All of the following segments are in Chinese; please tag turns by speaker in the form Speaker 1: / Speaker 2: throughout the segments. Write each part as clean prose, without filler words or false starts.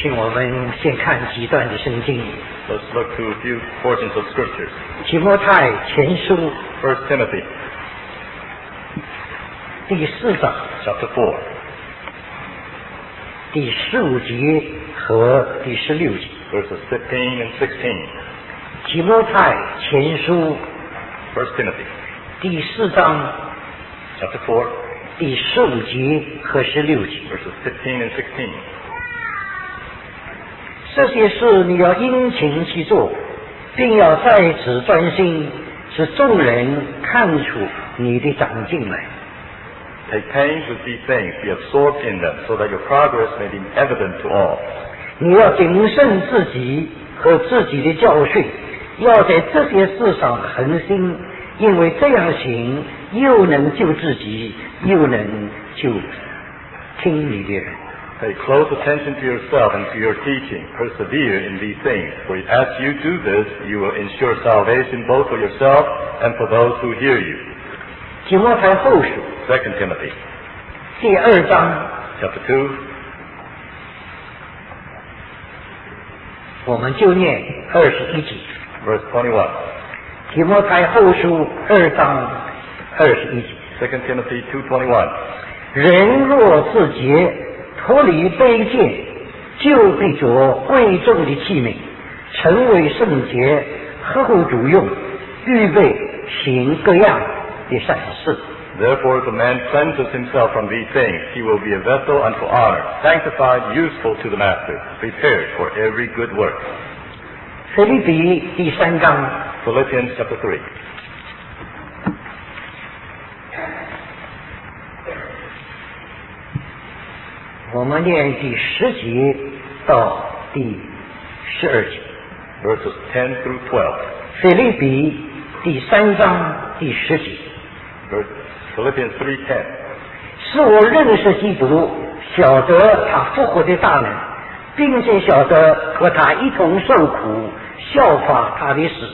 Speaker 1: 请我们先看几段的圣经。
Speaker 2: Let's look to a few portions of Scripture.
Speaker 1: 提摩太前书
Speaker 2: 1 Timothy
Speaker 1: 第4章
Speaker 2: chapter 4,
Speaker 1: 第15节和第16节。
Speaker 2: verses 15 and 16.
Speaker 1: 提摩太前书
Speaker 2: 1 Timothy
Speaker 1: 第4章
Speaker 2: chapter 4,
Speaker 1: 第15节和16节。
Speaker 2: verses 15 and 16.
Speaker 1: 这些事你要殷勤去做，并要在此专心，使众人看出你的长进来。
Speaker 2: Take pains with these things, be absorbed in them, so that your progress may be evident to all.
Speaker 1: 你要谨慎自己和自己的教训，要在这些事上恒心，因为这样行又能救自己，又能救听你的人。
Speaker 2: Pay close attention to yourself and to your teaching. Persevere in these things, for as you do this, you will ensure salvation both for yourself and for those who hear you.
Speaker 1: 提摩太后书
Speaker 2: 2 Timothy
Speaker 1: 第2章，
Speaker 2: chapter 2,
Speaker 1: 我们就念21节。
Speaker 2: verse 21.
Speaker 1: 提摩太后书2章21节。
Speaker 2: 2 Timothy 2:21.
Speaker 1: 人若自洁，脱离卑贱，就必着贵重的器皿，成为圣洁，合乎主用，预备行各样的善事。
Speaker 2: Therefore, if a man cleanses himself from these things, he will be a vessel unto honor, sanctified, useful to the master, prepared for every good work.
Speaker 1: 腓立比第3章，
Speaker 2: Philippians chapter 3.
Speaker 1: 我们念第10节到第12节。
Speaker 2: Verses 10 through 12.
Speaker 1: 腓立比第3章第10节。
Speaker 2: Philippians 3:10.
Speaker 1: 是我认识基督，晓得他复活的大能，并且晓得和他一同受苦，效法他的死。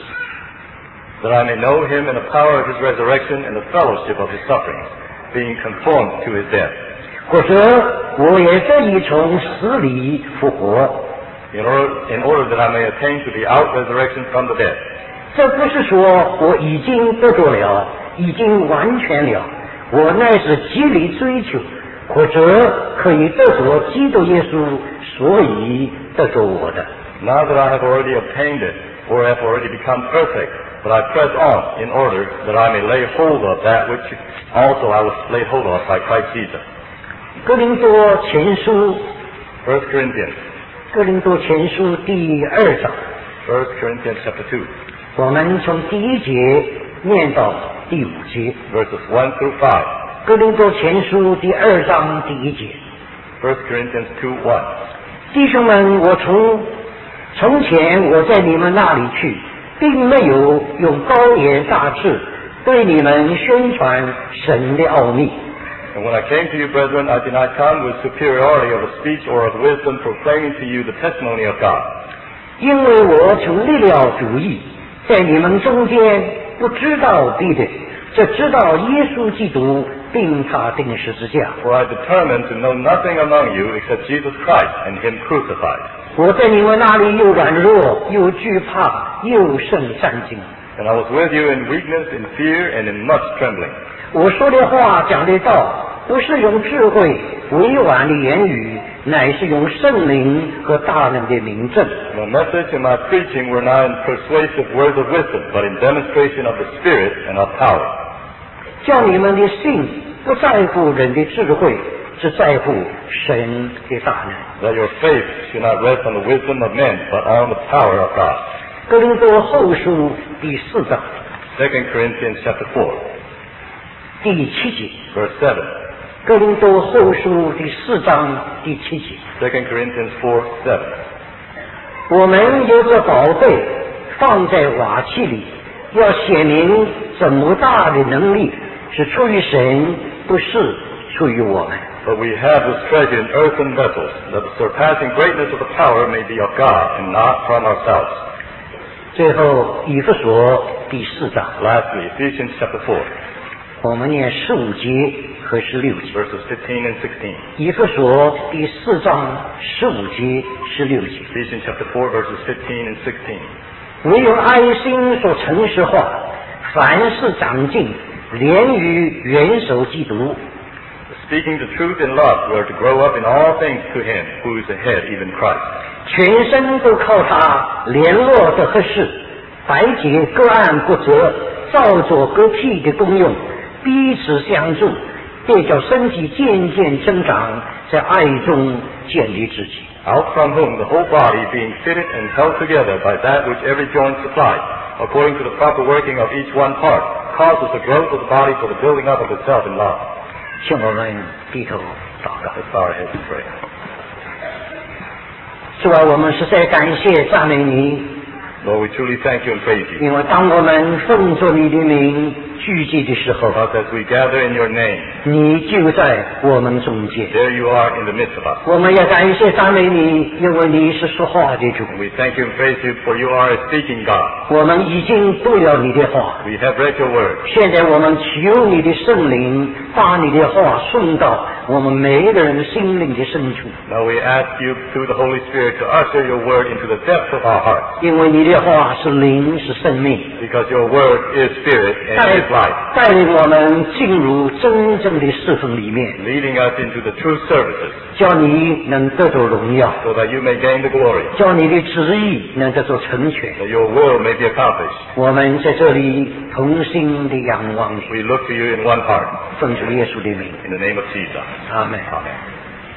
Speaker 2: That I may know him in the power of his resurrection and the fellowship of his sufferings, being conformed to his death.
Speaker 1: 或者我也得以从死里复活。
Speaker 2: In order that I may attain to the out-resurrection from the dead.
Speaker 1: 这不是说我已经得着了，已经完全了，我乃是极力追求，或者可以得着基督耶稣，所以得着我的。
Speaker 2: Not that I have already obtained it, or have already become perfect, but I press on in order that I may lay hold of that which also I was laid hold of by Christ Jesus.
Speaker 1: 哥林多前书，
Speaker 2: 1 Corinthians.
Speaker 1: 哥林多前书第2章，
Speaker 2: 1 Corinthians chapter 2,
Speaker 1: 我们从第1节念到第5节。
Speaker 2: verses 1 through 5.
Speaker 1: 哥林多前书第2章第1节。
Speaker 2: 1 Corinthians 2:1.
Speaker 1: 弟兄们，我从前我在你们那里去，并没有用高言大志对你们宣传神的奥秘。
Speaker 2: And when I came to you, brethren, I did not come with superiority of speech or of wisdom, proclaiming to you the testimony of God.
Speaker 1: 因为我从立了主意，在你们中间不知道别的，只知道耶稣基督并他钉十字架。
Speaker 2: For I determined to know nothing among you except Jesus Christ and him crucified.
Speaker 1: 我在你们那里又软弱，又惧怕，又甚战惊。
Speaker 2: And I was with you in weakness, in fear, and in much trembling.
Speaker 1: 我说的话讲的道，不是用智慧委婉的言语，乃是用圣灵和大能的明证。
Speaker 2: My message and my preaching were not in persuasive words of wisdom, but in demonstration of the Spirit and of power.
Speaker 1: 叫你们的信不在乎人的智慧，只在乎神的大能。
Speaker 2: That your faith should not rest on the wisdom of men, but on the power of God.
Speaker 1: 哥林多后书第4章
Speaker 2: 2 Corinthians chapter 4,
Speaker 1: 第7节。
Speaker 2: verse 7.
Speaker 1: 哥林多后书第4章第7节。
Speaker 2: 2 Corinthians 4:7.
Speaker 1: 我们有个宝贝放在瓦器里，要显明这么大的能力是出于神，不是出于我们。
Speaker 2: But we have this treasure in earthen vessels, that the surpassing greatness of the power may be of God and not from ourselves.
Speaker 1: 最后以弗所第4章，
Speaker 2: Lastly, Ephesians chapter 4,
Speaker 1: 我们念15节和16节。
Speaker 2: verses 15 and 16.
Speaker 1: 以弗所第4章15节、16节。
Speaker 2: Ephesians chapter 4, verses 15 and 16.
Speaker 1: 唯有爱心所诚实化，凡事长进，连于元首基督。
Speaker 2: Speaking the truth in love, we are to grow up in all things to Him, who is the head, even Christ.
Speaker 1: 全身都靠他联络的合适，百节各按各责，照着各体的功用，彼此相助，便叫身体渐渐增长，在爱中建立自己。
Speaker 2: Out from whom the whole body, being fitted and held together by that which every joint supplies, according to the proper working of each one part, causes the growth of the body for the building up of itself in love.
Speaker 1: 请我们低头祷告。
Speaker 2: Let's bow our heads and pray.
Speaker 1: 主啊，我们实在感谢赞美你，
Speaker 2: Lord, we truly thank you and praise you.
Speaker 1: 因为当我们奉着你的名聚集的时候，
Speaker 2: Because as we gather in your name,
Speaker 1: 你就在我们中间。
Speaker 2: there you are in the midst of us.
Speaker 1: 我们也感谢赞美你，因为你是说话的主。
Speaker 2: We thank you and praise you, for you are a speaking God.
Speaker 1: 我们已经读了你的话，
Speaker 2: We have read your word.
Speaker 1: 现在我们求你的圣灵把你的话送到我们每一个人心灵的深处，
Speaker 2: Now we ask you through the Holy Spirit to usher your word into the depths of our hearts.
Speaker 1: 因为你的话是灵，是生命，
Speaker 2: Because your word is spirit and
Speaker 1: 带
Speaker 2: is life,
Speaker 1: 带领我们进入真正的侍奉里面，
Speaker 2: leading us into the true services,
Speaker 1: 叫你能得到荣耀，
Speaker 2: so that you may gain the glory,
Speaker 1: 叫你的旨意能得到成全。
Speaker 2: that your will may be accomplished.
Speaker 1: 我们在这里同心的仰望你，
Speaker 2: We look to you in one heart.
Speaker 1: 奉主耶稣的名，
Speaker 2: In the name of Jesus.
Speaker 1: 阿门。
Speaker 2: Amen.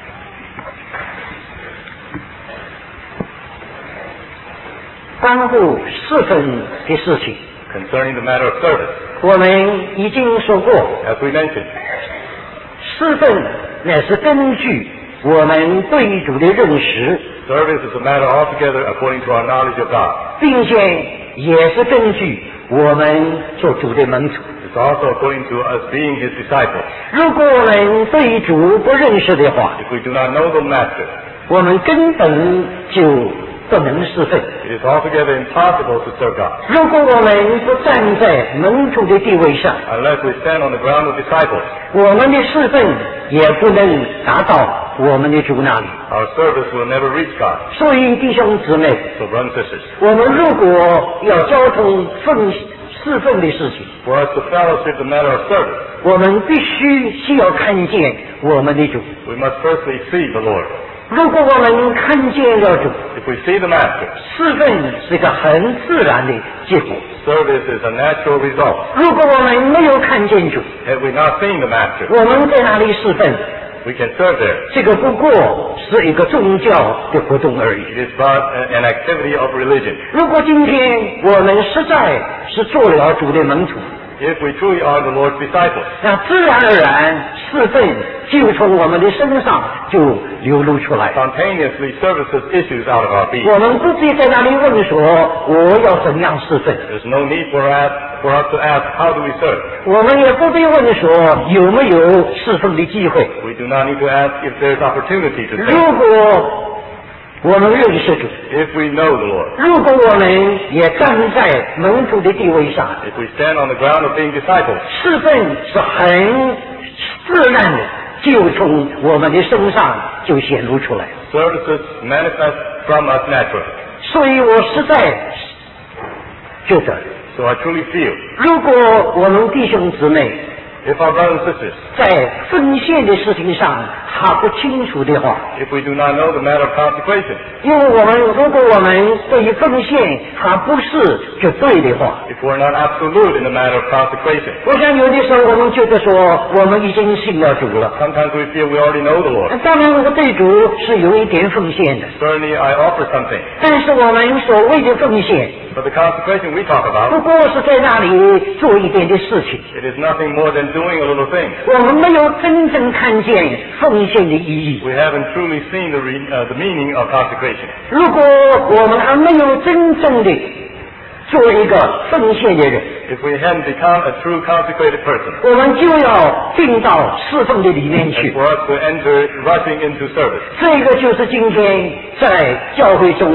Speaker 1: 关乎侍奉的事情，
Speaker 2: Concerning the matter of service,
Speaker 1: 我们已经说过，
Speaker 2: as we mentioned,
Speaker 1: 侍奉乃是根据我们对主的认识，
Speaker 2: service is a matter altogether according to our knowledge of God.
Speaker 1: 并且也是根据我们做主的门徒。
Speaker 2: It's also according to us being His disciples.
Speaker 1: 如果我们对主不认识的话，
Speaker 2: If we do not know the Master,
Speaker 1: 我们根本就不能侍奉。
Speaker 2: it is altogether impossible to serve God.
Speaker 1: 如果我们不站在门徒的地位上，
Speaker 2: Unless we stand on the ground of disciples,
Speaker 1: 我们的侍奉也不能达到我们的主那里。
Speaker 2: our service will never reach God.
Speaker 1: 所以弟兄姊妹，
Speaker 2: So brothers and sisters,
Speaker 1: 我们如果要交通侍奉的事情，
Speaker 2: for us to fellowship the matter of service,
Speaker 1: 我们必须要看见我们的主。
Speaker 2: we must firstly see the Lord.
Speaker 1: 如果我们看见了主，
Speaker 2: If we see the Master,
Speaker 1: 侍奉是一个很自然的结果。
Speaker 2: service is a natural result.
Speaker 1: 如果我们没有看见主，
Speaker 2: Had we not seen the Master,
Speaker 1: 我们在哪里侍奉？
Speaker 2: we can serve there.
Speaker 1: 这个不过是一个宗教的活动而已。
Speaker 2: It is but an activity of religion.
Speaker 1: 如果今天我们实在是做了主的门徒，
Speaker 2: If we truly are the Lord's disciples,
Speaker 1: 那自然而然侍奉就从我们的身上就流露出来。
Speaker 2: spontaneously services issues out of our being.
Speaker 1: 我们不必在那里问说我要怎样侍奉，
Speaker 2: There's no need for us to ask, how do we serve?
Speaker 1: 我们也不必问说有没有侍奉的机会。
Speaker 2: We do not need to ask if there's opportunity to
Speaker 1: 如
Speaker 2: serve.
Speaker 1: 果我们认识主，
Speaker 2: If we know the Lord,
Speaker 1: 如果我们也站在门徒的地位上，
Speaker 2: if we stand on the ground of being disciples,
Speaker 1: 侍奉是很自然的，就从我们的身上就显露出来。
Speaker 2: services manifest from us naturally.
Speaker 1: 所以我实在觉得，
Speaker 2: So I truly feel,
Speaker 1: 如果我们弟兄姊妹
Speaker 2: if our brothers and sisters,
Speaker 1: 在奉献的事情上还不清楚的话，
Speaker 2: if we do not know the matter of consecration,
Speaker 1: 因为如果我们对于奉献还不是绝对的话，
Speaker 2: if we're not absolute in the matter of consecration,
Speaker 1: 我想有的时候我们觉得说我们已经信了主了。
Speaker 2: sometimes we feel we already know the Lord.
Speaker 1: 当然，我对主是有一点奉献的，
Speaker 2: Certainly I offer something,
Speaker 1: 但是我们所谓的奉献，
Speaker 2: but the consecration we talk
Speaker 1: 不
Speaker 2: about,
Speaker 1: 过是在那里做一点的事情。
Speaker 2: it is nothing more than doing a little thing.
Speaker 1: 我们没有真正看见奉献的意义。
Speaker 2: We haven't truly seen the meaning of consecration.
Speaker 1: 如果我们还没有真正的做一个奉献的人，
Speaker 2: If we hadn't become a true consecrated person,
Speaker 1: 我们就要进到侍奉的里面
Speaker 2: and
Speaker 1: 去。
Speaker 2: for us to enter rushing into service,
Speaker 1: 这个就是今天在教会中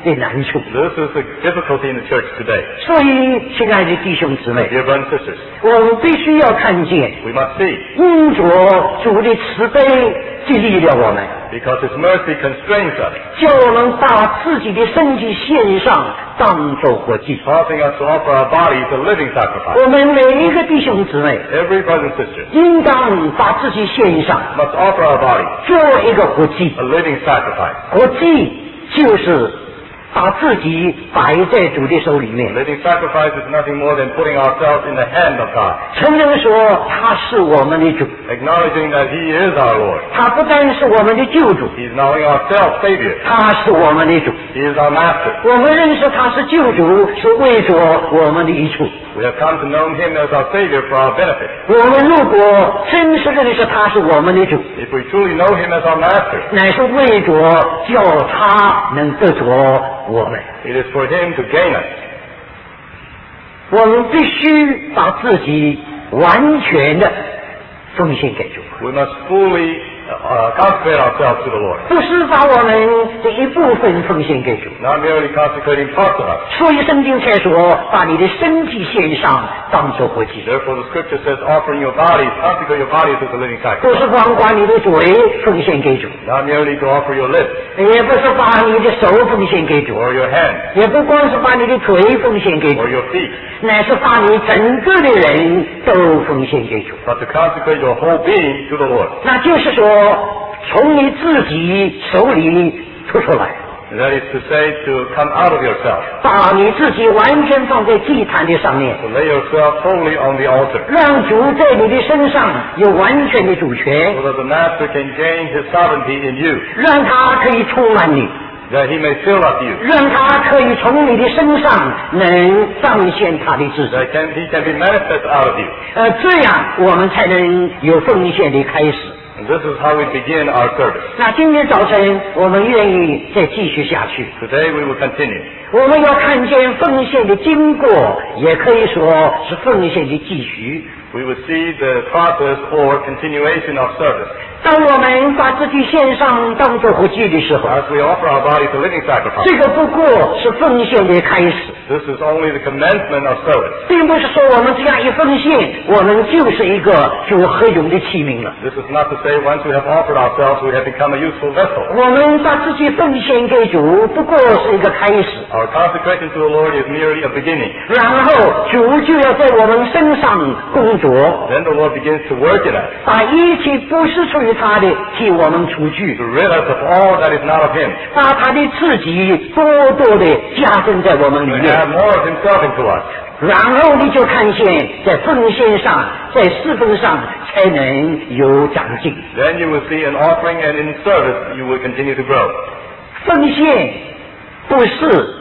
Speaker 1: 的难处。
Speaker 2: This is the difficulty in the church today.
Speaker 1: 所以，亲爱的弟兄姊妹，
Speaker 2: Dear brothers and sisters,
Speaker 1: 我们必须要看见，
Speaker 2: we must see,
Speaker 1: 因着主的慈悲激励了我们，
Speaker 2: because His mercy constrains us,
Speaker 1: 叫我们把自己的身体献上，当作活祭。
Speaker 2: causing us to offer our bodies a living sacrifice.
Speaker 1: 我们每一个弟兄姊妹，
Speaker 2: Every brother and sister
Speaker 1: 应当把自己献上，
Speaker 2: must offer our bodies
Speaker 1: 做一个活祭。
Speaker 2: a living sacrifice.
Speaker 1: 活祭就是把自己摆在主的手里面，
Speaker 2: Living sacrifice is nothing more than putting ourselves in the hand of God,
Speaker 1: 承认说他是我们的主，
Speaker 2: acknowledging that He is our Lord.
Speaker 1: 他不单是我们的救主，
Speaker 2: He is not only our self-savior,
Speaker 1: 他是我们的主。
Speaker 2: He is our master.
Speaker 1: 我们认识他是救主，是为着我们的益处。
Speaker 2: We have come to know Him as our Savior for our benefit.
Speaker 1: 我们如果真是认识他是我们的主，
Speaker 2: If we truly know Him as our master,
Speaker 1: 乃是为着叫他能得着我们。
Speaker 2: it is for Him to gain us.
Speaker 1: 我们必须把自己完全的奉献给主，
Speaker 2: We must fully consecrate ourselves to the Lord,
Speaker 1: 不是把我们的一部分奉献给主。
Speaker 2: not merely consecrating parts of us.
Speaker 1: 所以圣经才说，把你的身体献上，当作活祭。
Speaker 2: Therefore, the Scripture says, offering your bodies, consecrate your bodies as a living
Speaker 1: 不
Speaker 2: sacrifice.
Speaker 1: 是光把你的嘴奉献给主，
Speaker 2: Not merely to offer your lips
Speaker 1: 也不是把你的手奉献给主，
Speaker 2: or your hands
Speaker 1: 也不光是把你的腿奉献给主
Speaker 2: or，your feet,
Speaker 1: 乃是把你整个的人都奉献给主。
Speaker 2: but to consecrate your whole being to the Lord.
Speaker 1: 那就是说，从你自己手里吐出来，
Speaker 2: That is to say, to come out of yourself,
Speaker 1: 把你自己完全放在祭坛的上面，
Speaker 2: to lay yourself wholly on the altar,
Speaker 1: 让主在你的身上有完全的主权，
Speaker 2: so that the Master can gain His sovereignty in you,
Speaker 1: 让他可以充满你，
Speaker 2: that He may fill up you,
Speaker 1: 让他可以从你的身上能彰显他的自己。
Speaker 2: that He can be manifest out of you.
Speaker 1: 这样我们才能有奉献的开始。
Speaker 2: And this is how we begin our service.
Speaker 1: 那今天早晨我们愿意再继续下去，
Speaker 2: Today we will continue.
Speaker 1: 我们要看见奉献的经过，也可以说是奉献的继续。
Speaker 2: We will see the process or continuation of service.
Speaker 1: 当我们把自己献上当作活祭的时候，
Speaker 2: As we offer our bodies a living sacrifice,
Speaker 1: 这个不过是奉献的开始，
Speaker 2: this is only the commencement of service.
Speaker 1: 并不是说我们这样一奉献，我们就是一个主合用的器皿了。
Speaker 2: This is not to say once we have offered ourselves, we have become a useful vessel.
Speaker 1: 我们把自己奉献给主，不过是一个开始，
Speaker 2: Our consecration to the Lord is merely a beginning.
Speaker 1: 然后主就要在我们身上工作，
Speaker 2: Then the Lord begins to work in us,
Speaker 1: 把一切不是属于他的替我们除去
Speaker 2: to，rid us of all that is not of Him,
Speaker 1: 把他的自己多多的加增在我们里
Speaker 2: to
Speaker 1: 面。
Speaker 2: add more of Himself into us.
Speaker 1: 然后你就看见在奉献上，在侍奉上才能有长进。
Speaker 2: Then you will see in offering and in service, you will continue to grow.
Speaker 1: 奉献不是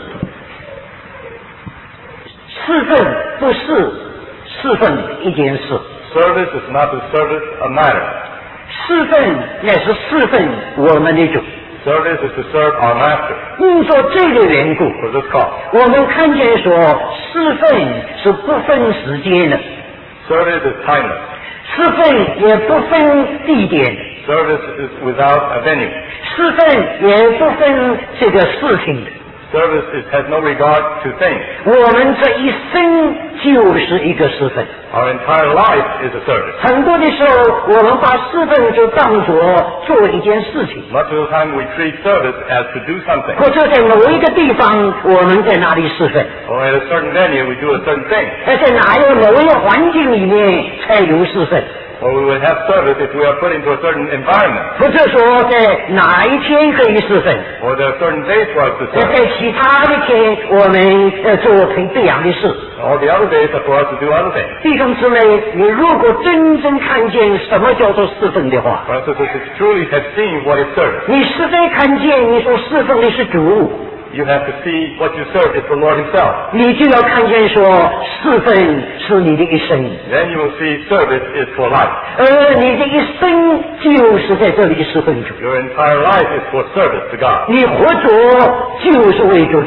Speaker 1: 侍奉，不是侍奉一件事，
Speaker 2: Service is not to service a matter.
Speaker 1: 侍奉乃是侍奉我们的主。
Speaker 2: Service is to serve our Master.
Speaker 1: 因着这个缘故，
Speaker 2: For this cause,
Speaker 1: 我们看见说侍奉是不分时间的，
Speaker 2: service is timeless.
Speaker 1: 侍奉也不分地点的，
Speaker 2: Service is without a venue.
Speaker 1: 侍奉也不分这个事情的。
Speaker 2: Service has no regard to things.
Speaker 1: 我们这一生就是一个侍奉。
Speaker 2: Our entire life is a service.
Speaker 1: 很多的时候，我们把侍奉就当作做一件事情，
Speaker 2: Much of the time we treat service as to do something.
Speaker 1: 或者在某一个地方我们在哪里侍奉，
Speaker 2: Or at a certain venue we do a certain thing.
Speaker 1: 而在哪一个某一个环境里面才有侍奉，
Speaker 2: Or we will have service if we are put into a certain environment.
Speaker 1: 或者说在哪一天可以侍奉，
Speaker 2: Or there are certain days for us to
Speaker 1: 在
Speaker 2: serve.
Speaker 1: 其他的天我们做这样的事。
Speaker 2: All the other days are for us to do other things.
Speaker 1: 弟兄姊妹，你如果真正看见什么叫做侍奉的话，
Speaker 2: For us to truly have seen what is service,
Speaker 1: 你实在看见你所侍奉的是主，
Speaker 2: you have to see what you serve is the Lord Himself.
Speaker 1: 你就要看见说侍奉是你的一生，
Speaker 2: Then you will see service is for life.
Speaker 1: 而你的一生就是在这里侍奉主，
Speaker 2: Your entire life is for service to God.
Speaker 1: 你活着就是为着主，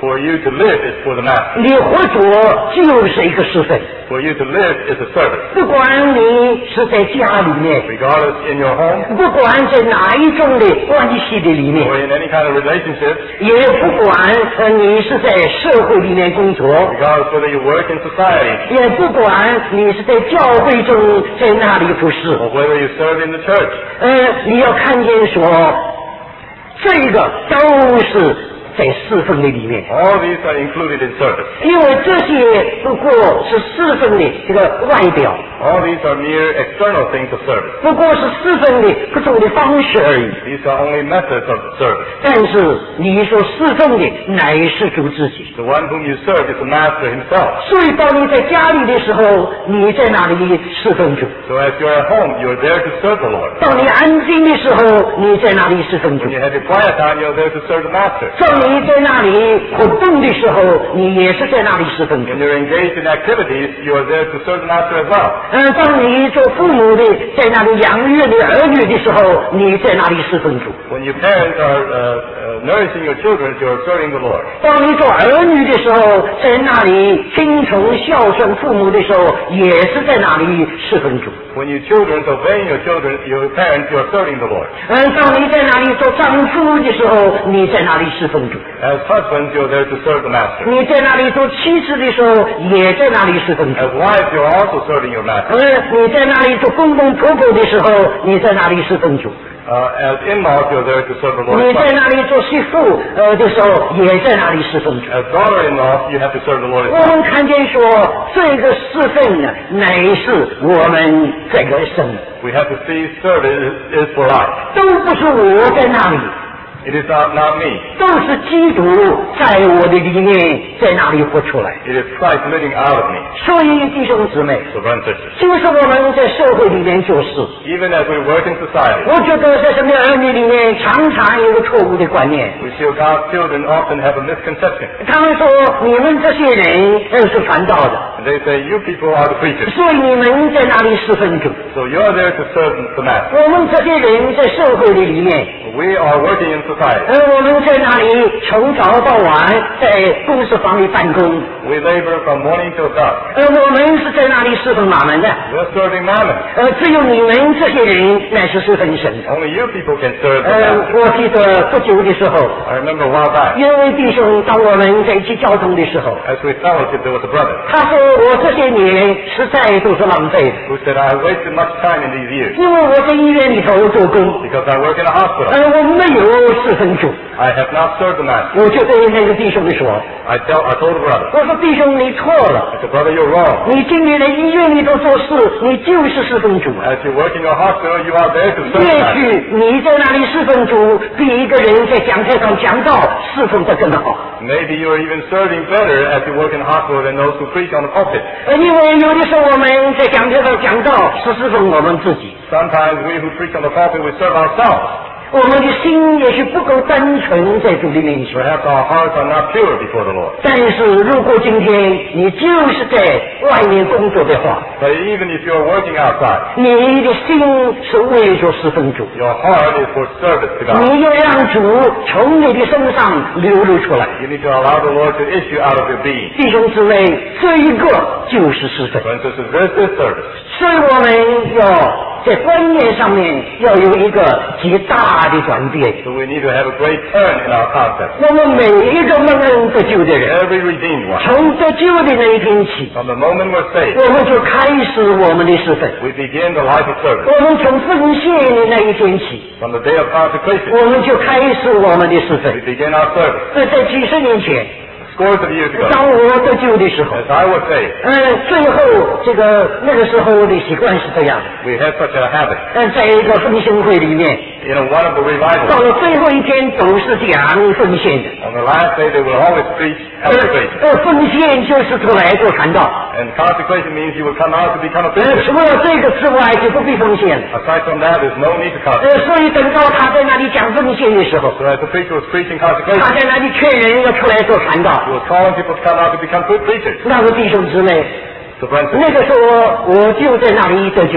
Speaker 2: For you to live is for the master.
Speaker 1: 你活着就是一个侍奉。
Speaker 2: For you to live is a service.
Speaker 1: 不管你是在家里面，
Speaker 2: Regardless in your home
Speaker 1: 不管在哪一种的关系的里面，
Speaker 2: or in any kind of relationship,
Speaker 1: 也不管你是在社会里面工作，
Speaker 2: regardless whether you work in society
Speaker 1: 也不管你是在教会中在那里服侍，
Speaker 2: or whether you serve in the church.
Speaker 1: 你要看见说，这个都是在侍奉的里面，
Speaker 2: All these are included in service.
Speaker 1: 因为这些不过是侍奉的这个外表，
Speaker 2: All these are mere external things of service.
Speaker 1: 不过是侍奉的各种的方式而已。
Speaker 2: These are only methods of service.
Speaker 1: 但是你所侍奉的乃是主自己。
Speaker 2: The one whom you serve is the master himself.
Speaker 1: 所以当你在家里的时候，你在那里侍奉主；
Speaker 2: So as you're at home, you're there to serve the Lord.
Speaker 1: 当你安静的时候，你在那里侍奉主；
Speaker 2: When you have your quiet time, you're there to serve the master.
Speaker 1: 当你在那里活动的时候，你也是在那里侍奉主。
Speaker 2: When you're engaged in activities, you are there to serve the master as well.
Speaker 1: 当你做父母的在那里养育你儿女的时候，你在那里侍奉主；
Speaker 2: When your parents are nourishing your children, you're serving the Lord.
Speaker 1: 当你做儿女的时候，在那里听从孝顺父母的时候，也是在那里侍奉主。
Speaker 2: When your children are obeying your parents, you're serving the Lord.
Speaker 1: 当你在那里做丈夫的时候，你在那里侍奉主；
Speaker 2: As husbands, you're there to serve the master.
Speaker 1: 你在那里做妻子的时候，也在那里侍奉主；
Speaker 2: As wives, you're also serving your master.
Speaker 1: 你在那里做公公婆婆的时候，你在那里侍奉主；
Speaker 2: As in-laws, you're there to serve the Lord.
Speaker 1: 你在那里做媳妇的时候，也在那里侍奉主。
Speaker 2: As daughter-in-law, you have to serve the Lord as
Speaker 1: 我
Speaker 2: well.
Speaker 1: 们看见说，这个侍奉呢，乃是我们这个生，
Speaker 2: We have to see service is for life.
Speaker 1: 都不是我在那里，
Speaker 2: It is not me.
Speaker 1: 都是基督在我的里面，在那里活出来。
Speaker 2: It is Christ living out of me.
Speaker 1: 所以弟兄姊妹，
Speaker 2: So brothers and sisters,
Speaker 1: 就是我们在社会里面做事，
Speaker 2: even as we work in society,
Speaker 1: 我觉得在身边儿女里面常常有个错误的观念。
Speaker 2: we feel God's children often have a misconception.
Speaker 1: 他们说你们这些人是传道的，
Speaker 2: And they say, you people are the preachers.
Speaker 1: 所以你们在那里侍奉主。
Speaker 2: So you're there to serve the master.
Speaker 1: 我们这些人在社会的里面，
Speaker 2: We are working in society.
Speaker 1: 我们在那里从早到晚在公司房里办公，
Speaker 2: We labor from morning till dark.
Speaker 1: 我们是在那里侍奉马门的。
Speaker 2: We're serving mammon.
Speaker 1: 只有你们这些人乃是侍奉神的。
Speaker 2: Only you people can serve the master.
Speaker 1: 我记得不久的时候，
Speaker 2: I remember a while back,
Speaker 1: 有位弟兄当我们在一起交通的时候，
Speaker 2: as we fellowship, there was a brother
Speaker 1: 他说我这些年实在都是浪费的，
Speaker 2: who said, I wasted much time in these years
Speaker 1: 因为我在医院里头做工，
Speaker 2: because I work in a hospital.
Speaker 1: 我没有侍奉主。
Speaker 2: I have not served the master.
Speaker 1: 我就对那个弟兄说，
Speaker 2: I told the brother,
Speaker 1: 我说弟兄你错了，
Speaker 2: I said, brother, you're wrong.
Speaker 1: 你进你的医院里头做事，你就是侍奉主。
Speaker 2: As you work in your hospital, you are there to serve the
Speaker 1: 也
Speaker 2: master.
Speaker 1: 许你在那里侍奉主，比一个人在讲台上讲道侍奉得更好。
Speaker 2: Maybe you're even serving better as you work in a hospital than those who preach on the pulpit.
Speaker 1: 因为有的时候我们在讲台上讲道是侍奉我们自己，
Speaker 2: Sometimes we who preach on the pulpit, we serve ourselves.
Speaker 1: 我们的心也许不够单纯在主的面前。
Speaker 2: Perhaps our hearts are not pure before the Lord.
Speaker 1: 但是如果今天你就是在外面工作的话，
Speaker 2: But even if you're working outside,
Speaker 1: 你的心是为着侍奉主，
Speaker 2: your heart is for service to God.
Speaker 1: 你要让主从你的身上流露出来。
Speaker 2: You need to allow the Lord to issue out of your being.
Speaker 1: 弟兄姊妹，这一个就是侍奉。
Speaker 2: Brothers and sisters, this is service.
Speaker 1: 所以我们要在观念上面要有一个极大的转变。
Speaker 2: So we need to have a great turn in our concept.
Speaker 1: 我们每一个蒙恩得救的人，
Speaker 2: Every redeemed one,
Speaker 1: 从得救的那一天起，
Speaker 2: from the moment we're saved,
Speaker 1: 我们就开始我们的侍奉。
Speaker 2: we begin the life of service.
Speaker 1: 我们从奉献的那一天起，
Speaker 2: From the day of consecration,
Speaker 1: 我们就开始我们的侍奉
Speaker 2: we。begin our service.
Speaker 1: 在几十年前，
Speaker 2: Scores of years ago,
Speaker 1: 当我得救的时候，
Speaker 2: as I was saved,
Speaker 1: 最后那个时候的习惯是这样的。
Speaker 2: we had such a habit.
Speaker 1: 在一个奉献会里面，
Speaker 2: In one of the
Speaker 1: 到
Speaker 2: revivals,
Speaker 1: 了最后一天都是讲奉献的。
Speaker 2: on the last day they will always preach consecration.
Speaker 1: 奉献就是出来做传道。
Speaker 2: And consecration means you will come out to become a preacher.
Speaker 1: 除了这个之外，就不必奉献了。
Speaker 2: Aside from that, there's no need to consecrate.
Speaker 1: 所以等到他在那里讲奉献的时候，
Speaker 2: So as the preacher was preaching
Speaker 1: 他
Speaker 2: consecration,
Speaker 1: 在那里劝人要出来做传道。
Speaker 2: he was calling people to come out to become good preachers.
Speaker 1: 那个弟兄姊妹，
Speaker 2: So friends,
Speaker 1: 那个时候我就在那里得救。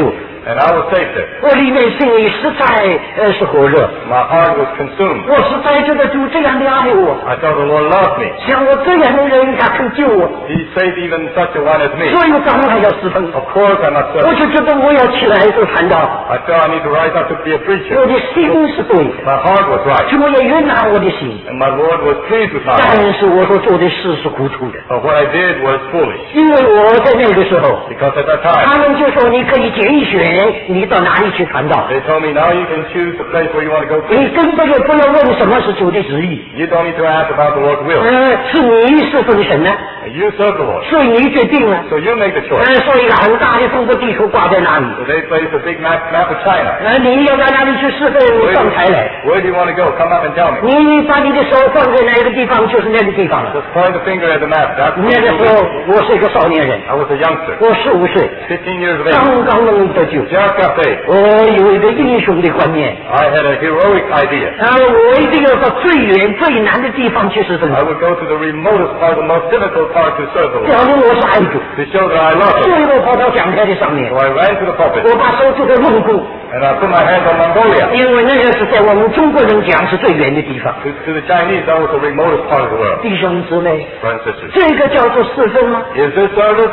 Speaker 2: And I was saved there.
Speaker 1: 我里面心里实在是火热，
Speaker 2: My heart was consumed.
Speaker 1: 我实在觉得主这样的爱我，
Speaker 2: I felt the Lord loved me.
Speaker 1: 像我这样的人他肯救我，
Speaker 2: He saved even such a one as me.
Speaker 1: 所以我当然要侍奉。
Speaker 2: Of course I must
Speaker 1: 我
Speaker 2: serve.
Speaker 1: 就觉得我要起来做传道，
Speaker 2: I felt I need to rise up to be a preacher.
Speaker 1: 我的心是对的，
Speaker 2: My heart was right.
Speaker 1: 主也悦纳我的心，
Speaker 2: And my Lord was pleased with my heart.
Speaker 1: 但是我所做的事是糊涂的，
Speaker 2: But what I did was foolish.
Speaker 1: 因为我在那个时候，
Speaker 2: Because at that time,
Speaker 1: 他们就说你可以拣选你到哪里去传道，
Speaker 2: they told me now you can choose the place where you want to go
Speaker 1: 你
Speaker 2: to.
Speaker 1: 根本也不要问什么是主的旨意，
Speaker 2: You don't need to ask about the Lord's will.
Speaker 1: 是你侍奉神呢，
Speaker 2: You serve the Lord.
Speaker 1: 所以你决定了，
Speaker 2: So you make the choice.
Speaker 1: 所以一个很大的中国地图挂在那里，
Speaker 2: So they placed a big map of China.
Speaker 1: 你要到哪里去侍奉上台来，
Speaker 2: Where do you want to go? Come up and tell me.
Speaker 1: 你把你的手放在哪个地方就是那个地方了。
Speaker 2: Just point the finger at the map. That's
Speaker 1: 那个时候我是一个少年人，
Speaker 2: I was a youngster,
Speaker 1: 我15岁，
Speaker 2: 15 years of age.
Speaker 1: 刚刚能得救，
Speaker 2: Just got saved.
Speaker 1: 我有一个英雄的观念，
Speaker 2: I had a heroic idea.
Speaker 1: 我一定要到最远最难的地方去侍奉，
Speaker 2: I would go to the remotest part, the most difficult part to serve the Lord.
Speaker 1: 表明我是爱主，
Speaker 2: To show that I love
Speaker 1: 所
Speaker 2: Him.
Speaker 1: 以我跑到讲台的上面，
Speaker 2: So I ran to the pulpit
Speaker 1: 我把手指头蒙住，
Speaker 2: and I put my hands on Mongolia.
Speaker 1: 因为那个是在我们中国人讲是最远的地方。
Speaker 2: To the Chinese, that was the remotest part of the world.
Speaker 1: 弟兄姊妹，
Speaker 2: Brothers and sisters.
Speaker 1: 这个叫做侍奉吗？
Speaker 2: Is this service?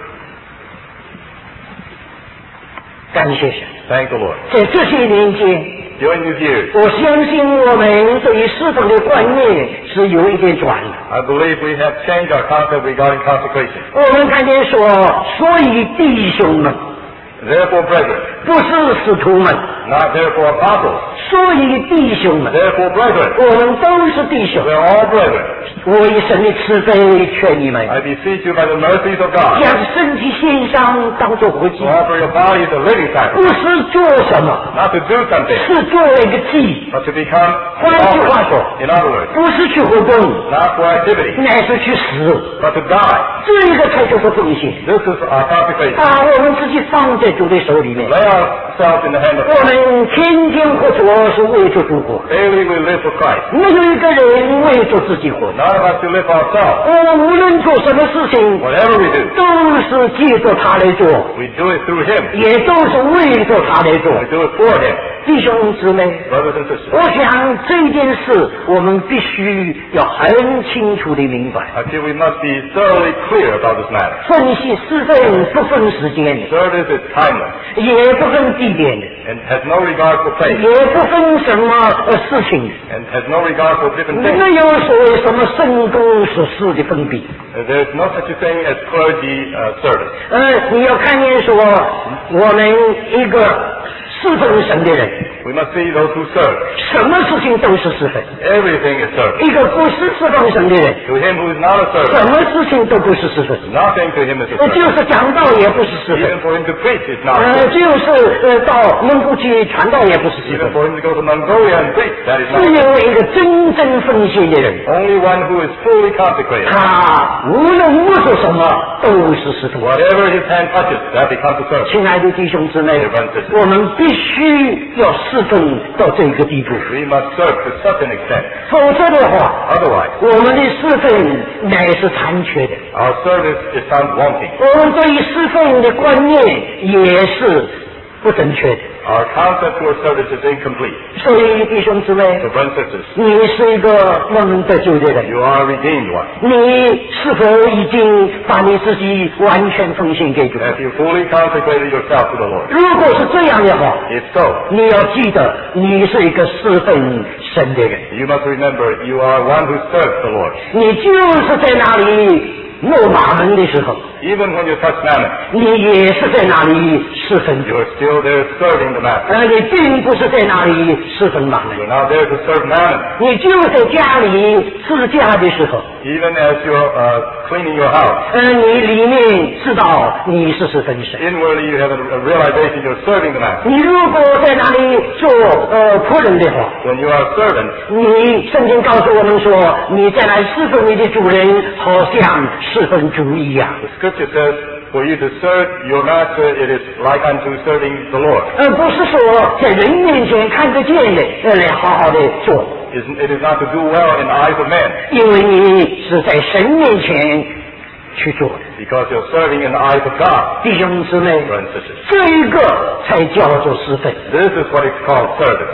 Speaker 1: 感谢神，
Speaker 2: Thank the Lord.
Speaker 1: 在这些年间，
Speaker 2: During these years,
Speaker 1: 我相信我们对于侍奉的观念是有一点转了。
Speaker 2: I believe we have changed our concept regarding consecration.
Speaker 1: 我们看见说，所以弟兄们，
Speaker 2: Therefore, brethren,
Speaker 1: 不是使徒们，
Speaker 2: not therefore apostles,
Speaker 1: 所以弟兄们，
Speaker 2: therefore brethren.
Speaker 1: 我们都是弟兄。
Speaker 2: We're all brethren.
Speaker 1: 我以神的慈悲劝你们，
Speaker 2: I beseech you by the mercies of God
Speaker 1: 将身体献上，当作活祭
Speaker 2: to，offer your body as a living
Speaker 1: 不
Speaker 2: sacrifice,
Speaker 1: 是做什么，
Speaker 2: not to do something,
Speaker 1: 是做一个祭，
Speaker 2: but to become
Speaker 1: 换句话说，
Speaker 2: In other words,
Speaker 1: 不是去活动，
Speaker 2: not for activity,
Speaker 1: 乃是去死，
Speaker 2: but to die.
Speaker 1: 这个才就是奉献。
Speaker 2: This is our consecration.
Speaker 1: 把我们自己放在主的手里面，
Speaker 2: Lay ourselves in the hand of
Speaker 1: 我
Speaker 2: God.
Speaker 1: 们天天活着是为着主活，
Speaker 2: Daily we live for Christ.
Speaker 1: 没有一个人为着自己活。
Speaker 2: None of us to live for ourselves.
Speaker 1: 我们无论做什么事情，
Speaker 2: Whatever we do,
Speaker 1: 都是借着他来做，
Speaker 2: we do it through Him.
Speaker 1: 也都是为着他来做。
Speaker 2: We do it for Him.
Speaker 1: 弟兄姊妹，
Speaker 2: Brothers and sisters,
Speaker 1: 我想这件事我们必须要很清楚的明白。
Speaker 2: I feel we must be thoroughly clear about this matter.
Speaker 1: 分析侍奉不分时间的，
Speaker 2: Service is timeless
Speaker 1: 也不分地点的，
Speaker 2: and has no regard for place
Speaker 1: 也不分什么事情的，
Speaker 2: and has no regard for different
Speaker 1: 没
Speaker 2: things.
Speaker 1: 有所谓什么圣公所事的分别。
Speaker 2: There's no such a thing as clergy service.
Speaker 1: 你要看见说，我们一个侍奉神的人，
Speaker 2: We must see those who serve.
Speaker 1: 什么事情都是侍奉；
Speaker 2: Everything is service.
Speaker 1: 一个不是侍奉神的人，
Speaker 2: To him who is not a servant,
Speaker 1: 什么事情都不是侍奉。
Speaker 2: nothing to him is a
Speaker 1: 就
Speaker 2: servant.
Speaker 1: 是讲道也不是侍奉，
Speaker 2: Even for him to preach is not a servant.
Speaker 1: 就是到蒙古去传道也不是侍
Speaker 2: Even
Speaker 1: 奉。
Speaker 2: for him to go to Mongolia and preach, that is
Speaker 1: 只
Speaker 2: not.
Speaker 1: 有一个真正奉献的人，
Speaker 2: Only one who is fully consecrated.
Speaker 1: 他无论摸着什么都是侍奉。
Speaker 2: Whatever his hand touches, that becomes a servant.
Speaker 1: 亲爱的弟兄姊妹，我们必须要侍奉到这个地步，
Speaker 2: We must serve to such an extent.
Speaker 1: 否则的话，
Speaker 2: Otherwise,
Speaker 1: 我们的侍奉乃是残缺的，
Speaker 2: our service is found wanting.
Speaker 1: 我们对于侍奉的观念也是不正确的。
Speaker 2: Our concept toward service is incomplete.
Speaker 1: 所以弟兄姊妹，
Speaker 2: So, brothers and sisters,
Speaker 1: 你是一个蒙得救的人，
Speaker 2: you are a redeemed one.
Speaker 1: 你是否已经把你自己完全奉献给主？
Speaker 2: Have you fully consecrated yourself to the Lord?
Speaker 1: 如果是这样的话，
Speaker 2: If so,
Speaker 1: 你要记得你是一个侍奉神的人，
Speaker 2: you must remember you are one who serves the Lord.
Speaker 1: 你就是在那里落马门的时候，
Speaker 2: Even when you touch mammon,
Speaker 1: 你也是在那里侍奉主，
Speaker 2: you are still there serving the master.
Speaker 1: 你并不是在那里侍奉马门，
Speaker 2: You're not there to serve mammon.
Speaker 1: 你就在家里自家的时候，
Speaker 2: Even as you're cleaning your house,
Speaker 1: 你里面知道你是侍奉神。
Speaker 2: inwardly you have a realization you're serving the master.
Speaker 1: 你如果在那里做仆人的话，
Speaker 2: When you are a servant,
Speaker 1: 你圣经告诉我们说，你在来侍奉你的主人，好像侍奉主一样，
Speaker 2: the scripture says, for you to serve your master, it is like unto serving the Lord.
Speaker 1: 不是说在人面前看得见的来好好的做，
Speaker 2: It is not to do well in the eyes of men,
Speaker 1: 因为你是在神面前去做的。
Speaker 2: because you're serving in the eyes of God.
Speaker 1: 弟兄姊妹，
Speaker 2: Brothers and sisters.
Speaker 1: 这一个才叫做侍奉。
Speaker 2: This is what is called service.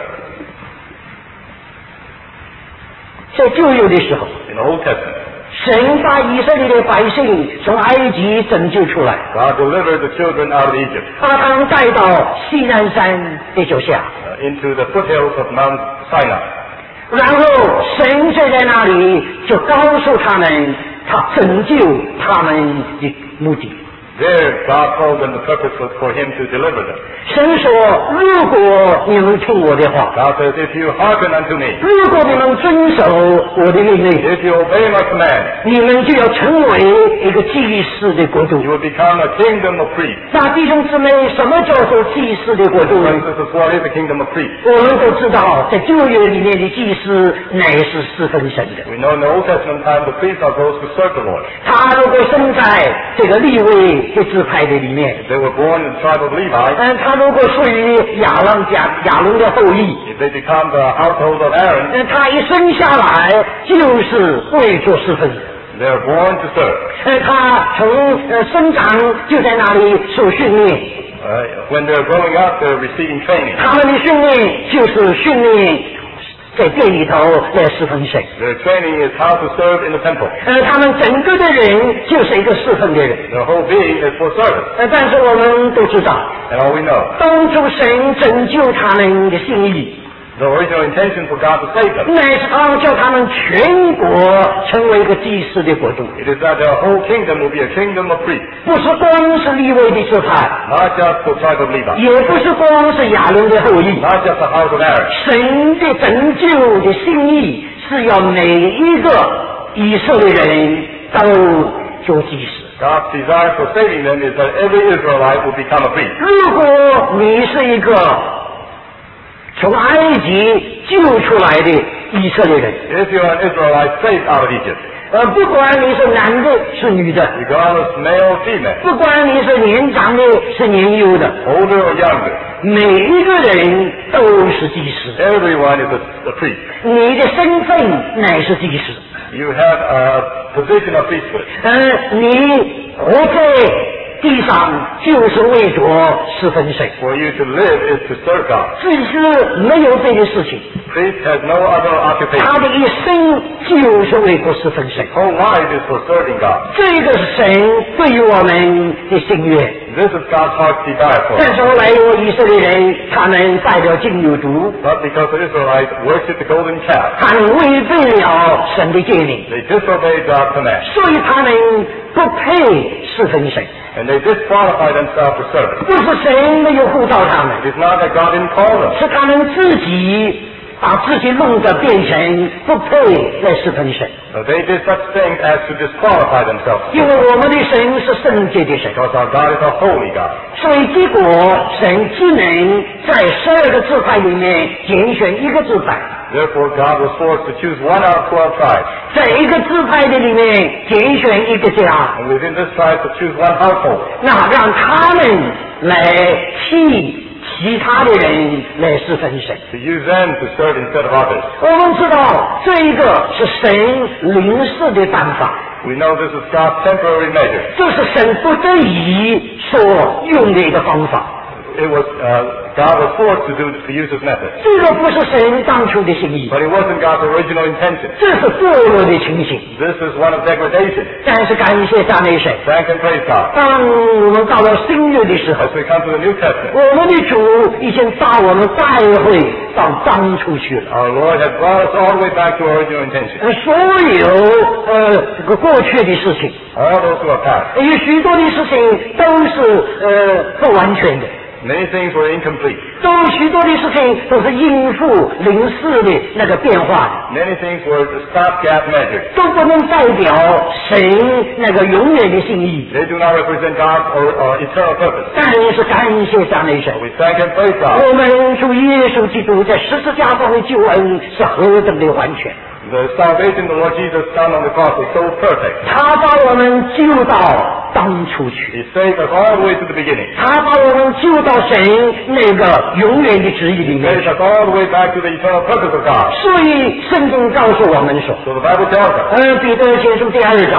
Speaker 1: 在旧约的时候，
Speaker 2: In the Old Testament,
Speaker 1: 神把以色列的百姓从埃及拯救出来，
Speaker 2: God delivered the children out of Egypt
Speaker 1: 把他们带到西南山的脚下，
Speaker 2: into the foothills of Mount Sinai.
Speaker 1: 然后神就在那里就告诉他们，他拯救他们的目的。
Speaker 2: There, God told them the purpose was for Him to deliver them.
Speaker 1: 神说：“如果你们听我的话，
Speaker 2: God says, if you hearken unto me,
Speaker 1: 如果你们遵守我的命令，
Speaker 2: if you obey my command,
Speaker 1: 你们就要成为一个祭司的国度。
Speaker 2: you will become a kingdom of priests.
Speaker 1: 那弟兄姊妹，什么叫做祭司的国度呢？
Speaker 2: This is what is the kingdom of priests.
Speaker 1: 我们都知道，在旧约里面的祭司乃是侍奉神的。
Speaker 2: We know in the Old Testament time, the priests are those who serve the Lord.
Speaker 1: 他如果生在这个利未的支派的里面，
Speaker 2: If they were born in the tribe of Levi,
Speaker 1: 他如果属于亚伦的后裔，
Speaker 2: if they become the household of Aaron,
Speaker 1: 他一生下来就是为做侍奉的。
Speaker 2: they are born to serve.
Speaker 1: 他从生长就在那里受训练，
Speaker 2: When they're growing up, they're receiving training.
Speaker 1: 他们的训练就是训练在店里头来侍奉神。
Speaker 2: Their training is how to serve in the temple.
Speaker 1: 他们整个的人就是一个侍奉的人。
Speaker 2: Their whole being is for service.
Speaker 1: 但是我们都知道，
Speaker 2: And all we know,
Speaker 1: 当初神拯救他们的心意，
Speaker 2: the original intention for God to save them,
Speaker 1: 乃是他叫他们全国成为一个祭司的国度，
Speaker 2: it is that their whole kingdom will be a kingdom of priests.
Speaker 1: 不是光是利未的支派，
Speaker 2: Not just the tribe of Levi,
Speaker 1: 也不是光是亚伦的后裔。
Speaker 2: not just the house of Aaron.
Speaker 1: 神的拯救的心意是要每一个以色列人都做祭司。
Speaker 2: God's desire for saving them is that every Israelite will become a priest.
Speaker 1: 如果你是一个从埃及救出来的以色列人，
Speaker 2: If you're an Israelite saved out of Egypt,
Speaker 1: 不管你是男的是女的，
Speaker 2: regardless male or female,
Speaker 1: 不管你是年长的是年幼的，
Speaker 2: older or younger,
Speaker 1: 每一个人都是祭司。
Speaker 2: everyone is a priest.
Speaker 1: 你的身份乃是祭司。
Speaker 2: You have a position of priesthood.
Speaker 1: 你活在地上就是为着侍奉神。
Speaker 2: For you to live is to serve God.
Speaker 1: 祭司没有别的事情，
Speaker 2: Priest has no other occupation.
Speaker 1: 他的一生就是为着侍奉神。
Speaker 2: Whole life is for serving God.
Speaker 1: 这个是神对于我们的心愿。
Speaker 2: This is God's heart's desire for
Speaker 1: 但
Speaker 2: us.
Speaker 1: 是后来有以色列人，他们拜了金牛犊，
Speaker 2: But because the Israelites worship the golden calf,
Speaker 1: 他们违背了神的诫命，
Speaker 2: they disobey God's command.
Speaker 1: 所以他们不配侍奉神。
Speaker 2: And they disqualify themselves for service.
Speaker 1: 不是神没有呼召他们，
Speaker 2: It is not that God didn't call them.
Speaker 1: 是他们自己把自己弄得变成不配来侍奉神。
Speaker 2: They did such things as to disqualify themselves.
Speaker 1: 因为我们的神是圣洁的神，
Speaker 2: Because our God is a holy God.
Speaker 1: 所以结果神只能在12个支派里面拣选一个支派，
Speaker 2: Therefore, God was forced to choose one out of 12 tribes.
Speaker 1: 在一个支派的里面拣选一个家，
Speaker 2: And within this tribe to choose one household.
Speaker 1: 那让他们来替其他的人来侍奉神。
Speaker 2: To use them to serve instead of others.
Speaker 1: 我们知道这一个是神临时的办法，
Speaker 2: We know this is God's temporary measure.
Speaker 1: 这是神不得已所用的一个方法。
Speaker 2: It was, God was forced to use this method.
Speaker 1: 这个不是神当初的心意，
Speaker 2: But it wasn't God's original intention.
Speaker 1: 这是堕落的情形。
Speaker 2: This is one of degradation.
Speaker 1: 但是感谢赞美神，
Speaker 2: Thank and praise God.
Speaker 1: 当我们到了新约的时候，
Speaker 2: As we come to the New Testament,
Speaker 1: 我们的主已经把我们带回到当初去了。
Speaker 2: our Lord has brought us all the way back to our original intention.
Speaker 1: 所有这个过去的事情，
Speaker 2: All those who are past.
Speaker 1: 有许多的事情都是不完全的。
Speaker 2: Many things were incomplete.
Speaker 1: 都许多的事情都是应付临时的那个变化的，
Speaker 2: Many things were stopgap measures.
Speaker 1: 都不能代表神那个永远的心意。
Speaker 2: They do not represent God's or eternal purpose.
Speaker 1: 但是感谢赞美神，
Speaker 2: We thank and praise God.
Speaker 1: 我们主耶稣基督在十字架上的救恩是何等的完全，
Speaker 2: The salvation the Lord Jesus done on the cross was so perfect.
Speaker 1: 他把我们救到当初去，
Speaker 2: He saved us all the way to the beginning.
Speaker 1: 他把我们救到神那个永远的旨意里
Speaker 2: He
Speaker 1: 面
Speaker 2: saved
Speaker 1: 去。
Speaker 2: us all the way back to the eternal purpose of God.
Speaker 1: 所以圣经告诉我们说，
Speaker 2: So the Bible tells us
Speaker 1: 彼得前书第2章，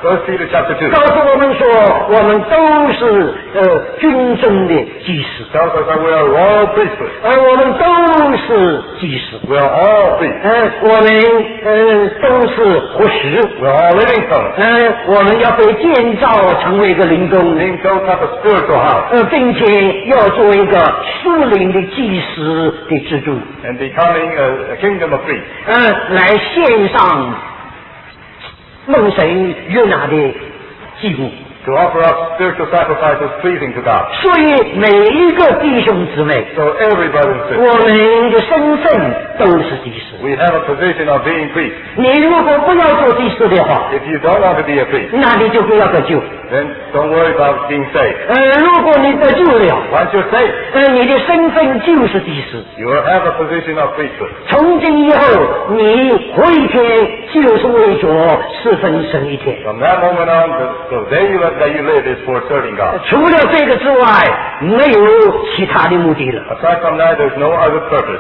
Speaker 2: 1 Peter chapter 2.
Speaker 1: 告诉我们说，我们都是军中的祭司，
Speaker 2: Tells us that we are royal priesthood.
Speaker 1: 我们都是祭司，
Speaker 2: We are all priests.
Speaker 1: 我们都是活石，
Speaker 2: We are all living stones.
Speaker 1: 我们要被建造成为一个灵宫，
Speaker 2: Being built up a spiritual house.
Speaker 1: 并且要做一个属灵的祭司的支柱，
Speaker 2: And becoming a kingdom of priests.
Speaker 1: 来献上蒙神悦纳的祭物。
Speaker 2: To offer up spiritual sacrifices pleasing to God.
Speaker 1: 所以每一个弟兄姊妹，
Speaker 2: So every brother and
Speaker 1: 我
Speaker 2: sister,
Speaker 1: 们的身份都是祭司。
Speaker 2: we have a position of being priests.
Speaker 1: 你如果不要做祭司的话，
Speaker 2: If you don't want to be a priest,
Speaker 1: 那你就不要得救。
Speaker 2: then don't worry about being saved.
Speaker 1: 如果你得救了，
Speaker 2: Once you're saved,
Speaker 1: 你的身份就是祭司。
Speaker 2: you will have a position of priesthood.
Speaker 1: 从今以后，你活一天就是为着侍奉神一天。
Speaker 2: From that moment on, the day that you live is for serving God.
Speaker 1: 除了这个之外，没有其他的目的了。
Speaker 2: Aside from that, there's no other purpose.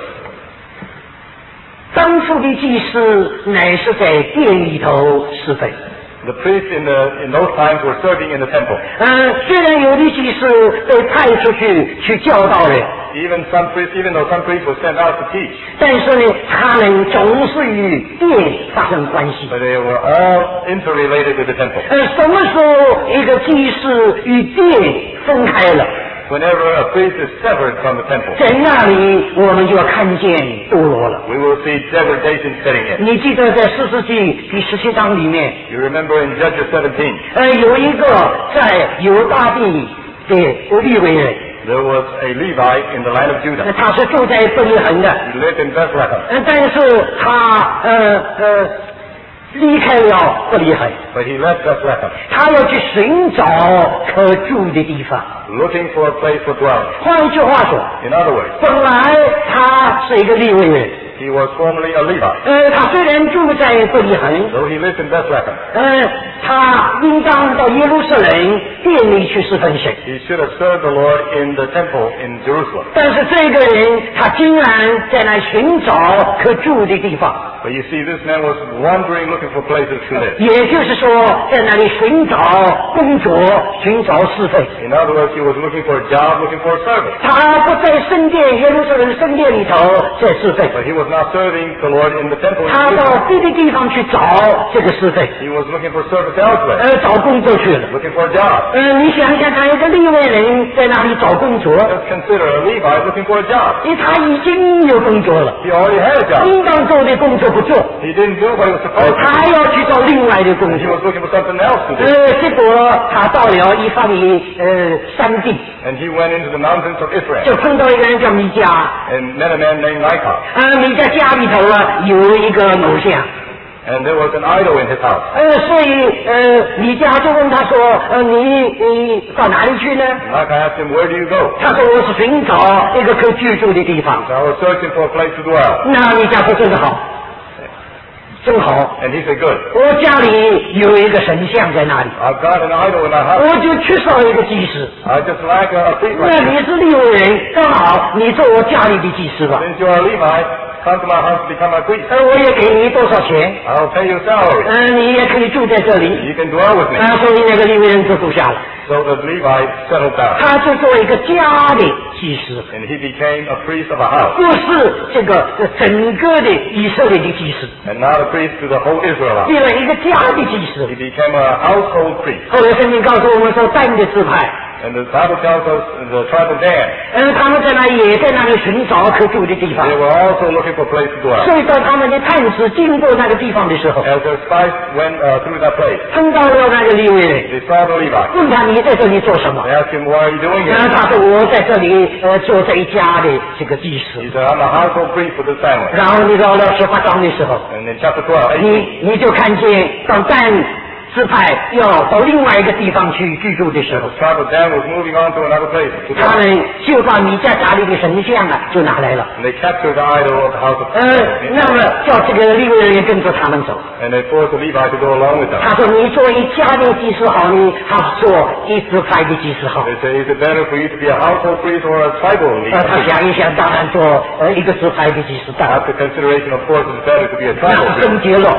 Speaker 1: 当初的祭司乃是在殿里头侍奉。
Speaker 2: The priests in those times were serving in the temple.
Speaker 1: 虽然有的祭司被派出去教导了，
Speaker 2: Even though some priests were sent out to teach,
Speaker 1: 但是呢，他们总是与殿发生关系。
Speaker 2: but they were all interrelated with the temple.
Speaker 1: 什么时候一个祭司与殿分开了，
Speaker 2: Whenever a priest is severed from the temple,
Speaker 1: 在那里我们就要看见堕落了。
Speaker 2: we will see degradation setting in.
Speaker 1: 你记得在士师记第17章里面，
Speaker 2: You remember in Judges 17,
Speaker 1: 有一个在犹大地的利未人，
Speaker 2: there was a Levite in the land of Judah.
Speaker 1: 他是住在伯利恒的，
Speaker 2: He lived in Bethlehem,
Speaker 1: 但是他离开了伯利恒，
Speaker 2: but he left Bethlehem,
Speaker 1: 他要去寻找可住的地方。
Speaker 2: looking for a place for dwelling.
Speaker 1: 换一句话说，
Speaker 2: In other words,
Speaker 1: 本来他是一个利未人，
Speaker 2: he was formerly a Levite.
Speaker 1: 他虽然住在伯利恒，
Speaker 2: Though he lived in Bethlehem,
Speaker 1: 他应当到耶路撒冷殿里去侍奉神。
Speaker 2: he should have served the Lord in the temple in Jerusalem.
Speaker 1: 但是这个人他竟然在那寻找可住的地方，
Speaker 2: But you see, this man was wandering, looking for places to live.
Speaker 1: 也就是说在那里寻找工作，寻找侍奉。
Speaker 2: In other words, he was looking for a job, looking for a service.
Speaker 1: 他不在圣殿耶路撒冷圣殿里头在侍奉，
Speaker 2: But he was not serving the Lord in the temple.
Speaker 1: 他到别的地方去找这个侍奉，
Speaker 2: He was looking for service elsewhere,
Speaker 1: 找工作去了。
Speaker 2: looking for a job.
Speaker 1: 你想想看，一个利未人在那里找工作，
Speaker 2: Just consider a Levite looking for a job.
Speaker 1: 因为他已经有工作了，
Speaker 2: He already had a job.
Speaker 1: 应当做的工作不做，
Speaker 2: He didn't do what he was supposed
Speaker 1: 他
Speaker 2: to.
Speaker 1: 还要去找另外的工
Speaker 2: He
Speaker 1: 作。
Speaker 2: was looking for something else to do.
Speaker 1: 结果他到了以法莲山地，
Speaker 2: And he went into the mountains of Israel
Speaker 1: 就碰到一个人叫米迦。
Speaker 2: and met a man named Micah.
Speaker 1: 米迦家里头有一个偶像，
Speaker 2: And there was an idol in his house.
Speaker 1: 所以米迦就问他说：你到哪里去呢？
Speaker 2: Micah asked him, where do you go?
Speaker 1: 他说：我是寻找一个可居住的地方。
Speaker 2: So I was searching for a place to dwell.
Speaker 1: 那米迦说：真的好，真好。
Speaker 2: And he said, good.
Speaker 1: 我家里有一个神像在那里，
Speaker 2: I've got an idol in my house.
Speaker 1: 我就缺少一个祭司。
Speaker 2: I just like a priest
Speaker 1: 那
Speaker 2: like
Speaker 1: 你
Speaker 2: you.
Speaker 1: 是利未人，刚好你做我家里的祭司吧。
Speaker 2: Since you're a Levite, come to my house to become my priest.
Speaker 1: 我也给你多少钱？
Speaker 2: I'll pay you salary.
Speaker 1: 你也可以住在这里。
Speaker 2: You can dwell with me.
Speaker 1: 所以那个利未人就住下了，
Speaker 2: So the Levite settled down.
Speaker 1: 他就做一个家的祭司，
Speaker 2: And he became a priest of a house.
Speaker 1: 不是这个整个的以色列的祭司，
Speaker 2: And not a priest to the whole Israelite.
Speaker 1: 变了一个家的祭司
Speaker 2: He。became a household priest.
Speaker 1: 后来圣经告诉我们说，但的支派，
Speaker 2: And the Bible tells us the tribe of Dan,
Speaker 1: 他们在那也在那里寻找可住的地方
Speaker 2: they。were also looking for a place to dwell.
Speaker 1: 所以当他们的探子经过那个地方的时候，
Speaker 2: As their spies went through that place,
Speaker 1: 碰到了那个利未人，
Speaker 2: they saw the Levite.
Speaker 1: 问他你在这里做什么
Speaker 2: They？asked him, what are you doing here?
Speaker 1: 他说我在这里做这一家的这个祭司
Speaker 2: He。said, I'm a household priest for this family.
Speaker 1: 然后你到了18章的时候，
Speaker 2: And in chapter 12,
Speaker 1: 你就看见当但支派要到另外一个地方去居住的时候
Speaker 2: the，tribe of Dan was moving on to another place. to
Speaker 1: 他
Speaker 2: dwell.
Speaker 1: 们就把米迦家里的神像就拿来了。
Speaker 2: And they captured the idol of the house of
Speaker 1: 那么叫这个利未人也跟着他们走。
Speaker 2: And they forced the Levite to go along with them.
Speaker 1: 他说：“你做一家的祭司好，你还是做一支派的祭司好
Speaker 2: They say, is it better for you to be a household priest or a tribal leader?
Speaker 1: 他想一想，当然做一个支派的祭司大，
Speaker 2: After consideration, of course, it's better to be a
Speaker 1: 那
Speaker 2: tribal
Speaker 1: 是
Speaker 2: priest.
Speaker 1: 贞洁了。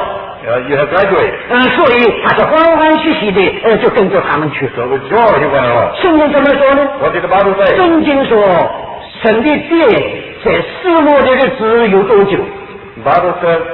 Speaker 2: You have graduated.
Speaker 1: 所以他是欢欢喜喜的就跟着他们去。
Speaker 2: So with joy he went along.
Speaker 1: 圣经怎么说呢？
Speaker 2: What did the Bible say?
Speaker 1: 圣经说，神的殿在失落的日子有多久？
Speaker 2: The Bible says,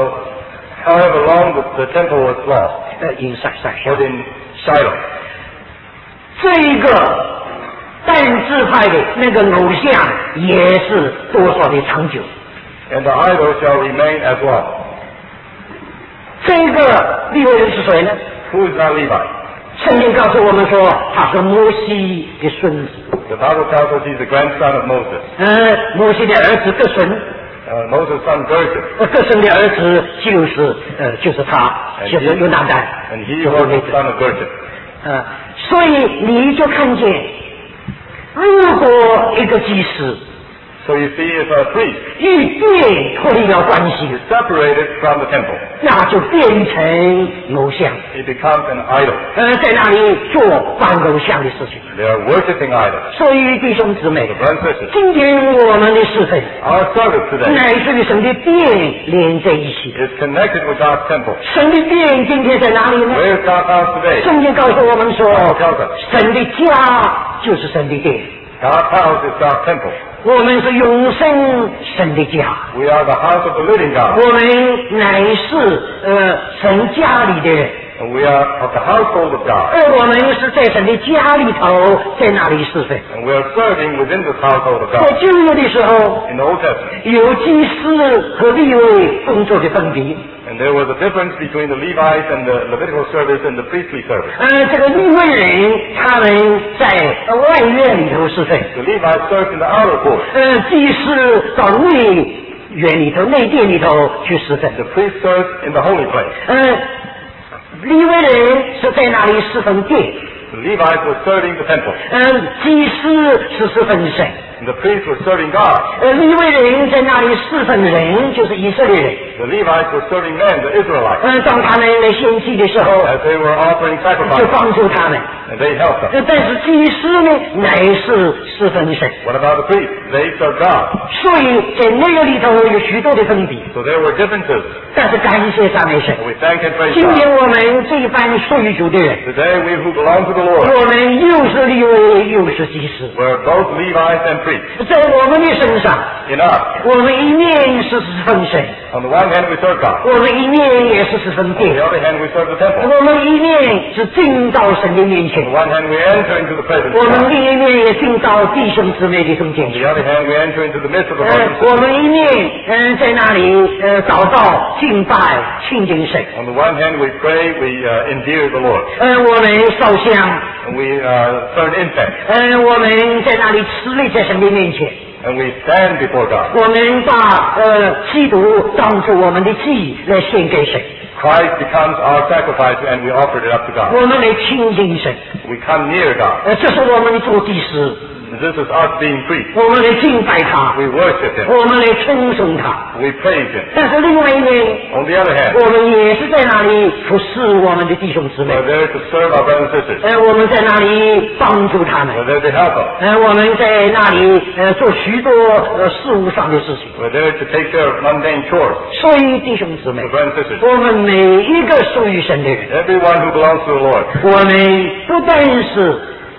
Speaker 2: however long the temple was lost.
Speaker 1: in
Speaker 2: Was in Shiloh.
Speaker 1: 这一个但支派的那个偶像也是多少的长久。
Speaker 2: And the idol shall remain as long.
Speaker 1: 这个利未人是谁呢？
Speaker 2: Who is not Levi?
Speaker 1: 圣经告诉我们说，他是摩西的孙子。
Speaker 2: The Bible tells us he's the grandson of Moses.
Speaker 1: 摩西的儿子革孙，
Speaker 2: Moses' son Gershom.
Speaker 1: 革孙的儿子就是他，就是约拿单。
Speaker 2: And he was the son of Gershom.
Speaker 1: 所以你就看见，如果一个祭司
Speaker 2: So you see, if a priest
Speaker 1: 与殿脱离了关系，
Speaker 2: is separated from the temple,
Speaker 1: 那就变成偶像。
Speaker 2: he becomes an idol.
Speaker 1: 在那里做扮偶像的事情。
Speaker 2: They are worshipping idols.
Speaker 1: 所以弟兄姊妹，
Speaker 2: Brothers and sisters,
Speaker 1: 今天我们的侍奉，
Speaker 2: our service today
Speaker 1: 乃是与神的殿连在一起。
Speaker 2: is connected with God's temple.
Speaker 1: 神的殿今天在哪里呢？
Speaker 2: Where is God's house today?
Speaker 1: 圣经告诉我们说
Speaker 2: Bible tells us，
Speaker 1: 神的家就是神的殿，
Speaker 2: God's house is God's temple.
Speaker 1: 我们是永生神的家，
Speaker 2: We are the house of the living God.
Speaker 1: 我们乃是神家里的人，
Speaker 2: And we are of the household of God.
Speaker 1: 而我们是在神的家里头，在那里侍奉。
Speaker 2: And we are serving within this household of
Speaker 1: 在
Speaker 2: God.
Speaker 1: 旧约的时候，
Speaker 2: In the Old Testament.
Speaker 1: 有祭司和利未工作的分别。
Speaker 2: And there was a difference between the Levites and the Levitical service and the priestly service.
Speaker 1: 这个利未人他们在外院里头侍奉，
Speaker 2: The Levites served in the outer court.
Speaker 1: 祭司到内院里头、内殿里头去侍奉。
Speaker 2: The priest served in the holy place.
Speaker 1: 利未人是在那里侍奉殿，
Speaker 2: The Levites were serving the temple.
Speaker 1: 祭司是侍奉神。
Speaker 2: And the priests were serving God.
Speaker 1: 利未人在那里侍奉人，就是以色列人。
Speaker 2: The Levites were serving men, the Israelites.
Speaker 1: 当他们来献祭的时候，
Speaker 2: As they were offering
Speaker 1: 就
Speaker 2: sacrifices.
Speaker 1: 帮助他们。
Speaker 2: And they helped them.
Speaker 1: 但是祭司呢，乃是侍奉神。
Speaker 2: What about the priests? They served God.
Speaker 1: 所以在那个里头有许多的分别，
Speaker 2: So there were differences.
Speaker 1: 但是感谢赞美神。
Speaker 2: And we thank and praise
Speaker 1: 今天
Speaker 2: God.
Speaker 1: 我们这一班属于主的人，
Speaker 2: Today we who belong to the Lord,
Speaker 1: 我们又是利未又是祭司，
Speaker 2: we're both Levites and priests.
Speaker 1: 在我们的身上，
Speaker 2: In us,
Speaker 1: 我们一面是侍奉神，
Speaker 2: on the one hand we serve God.
Speaker 1: 我们一面也是侍奉
Speaker 2: On
Speaker 1: 殿
Speaker 2: the，other hand we serve the temple.
Speaker 1: 我们一面是进到神的面
Speaker 2: On
Speaker 1: 前，
Speaker 2: the one hand we enter into the presence
Speaker 1: 我
Speaker 2: of
Speaker 1: 们
Speaker 2: God.
Speaker 1: 另一面也进到弟兄姊妹的中间
Speaker 2: On
Speaker 1: 去
Speaker 2: the。other hand we enter into the midst of the brothers and
Speaker 1: 我
Speaker 2: sisters.
Speaker 1: 们一面在那里祷告、敬拜、亲近神。
Speaker 2: On the one hand we pray, we endear the Lord.
Speaker 1: 我们烧香，
Speaker 2: And we burn incense.
Speaker 1: 我们在那里持立在神的面前。
Speaker 2: And we stand before God.
Speaker 1: 我们把基督当作我们的祭来献给神，
Speaker 2: Christ becomes our sacrifice and we offer it up to God.
Speaker 1: 我们来亲近神。
Speaker 2: We come near God.
Speaker 1: 这是我们做祭司，
Speaker 2: This is us being priests.
Speaker 1: 我们来敬拜他，
Speaker 2: We worship Him.
Speaker 1: 我们来称颂他。
Speaker 2: We praise Him.
Speaker 1: 但是另外一面，
Speaker 2: On the other hand,
Speaker 1: 我们也是在那里服侍我们的弟兄姊妹
Speaker 2: we're，there to serve our brothers and sisters.
Speaker 1: 我们在那里帮助他们
Speaker 2: We're，there to help them.
Speaker 1: 我们在那里做许多事务上的事情。
Speaker 2: We're there to take care of mundane chores.
Speaker 1: 所以弟兄姊妹
Speaker 2: We're，brothers and sisters.
Speaker 1: 我们每一个属于神的人，
Speaker 2: Everyone who belongs to the Lord.
Speaker 1: 我们不但是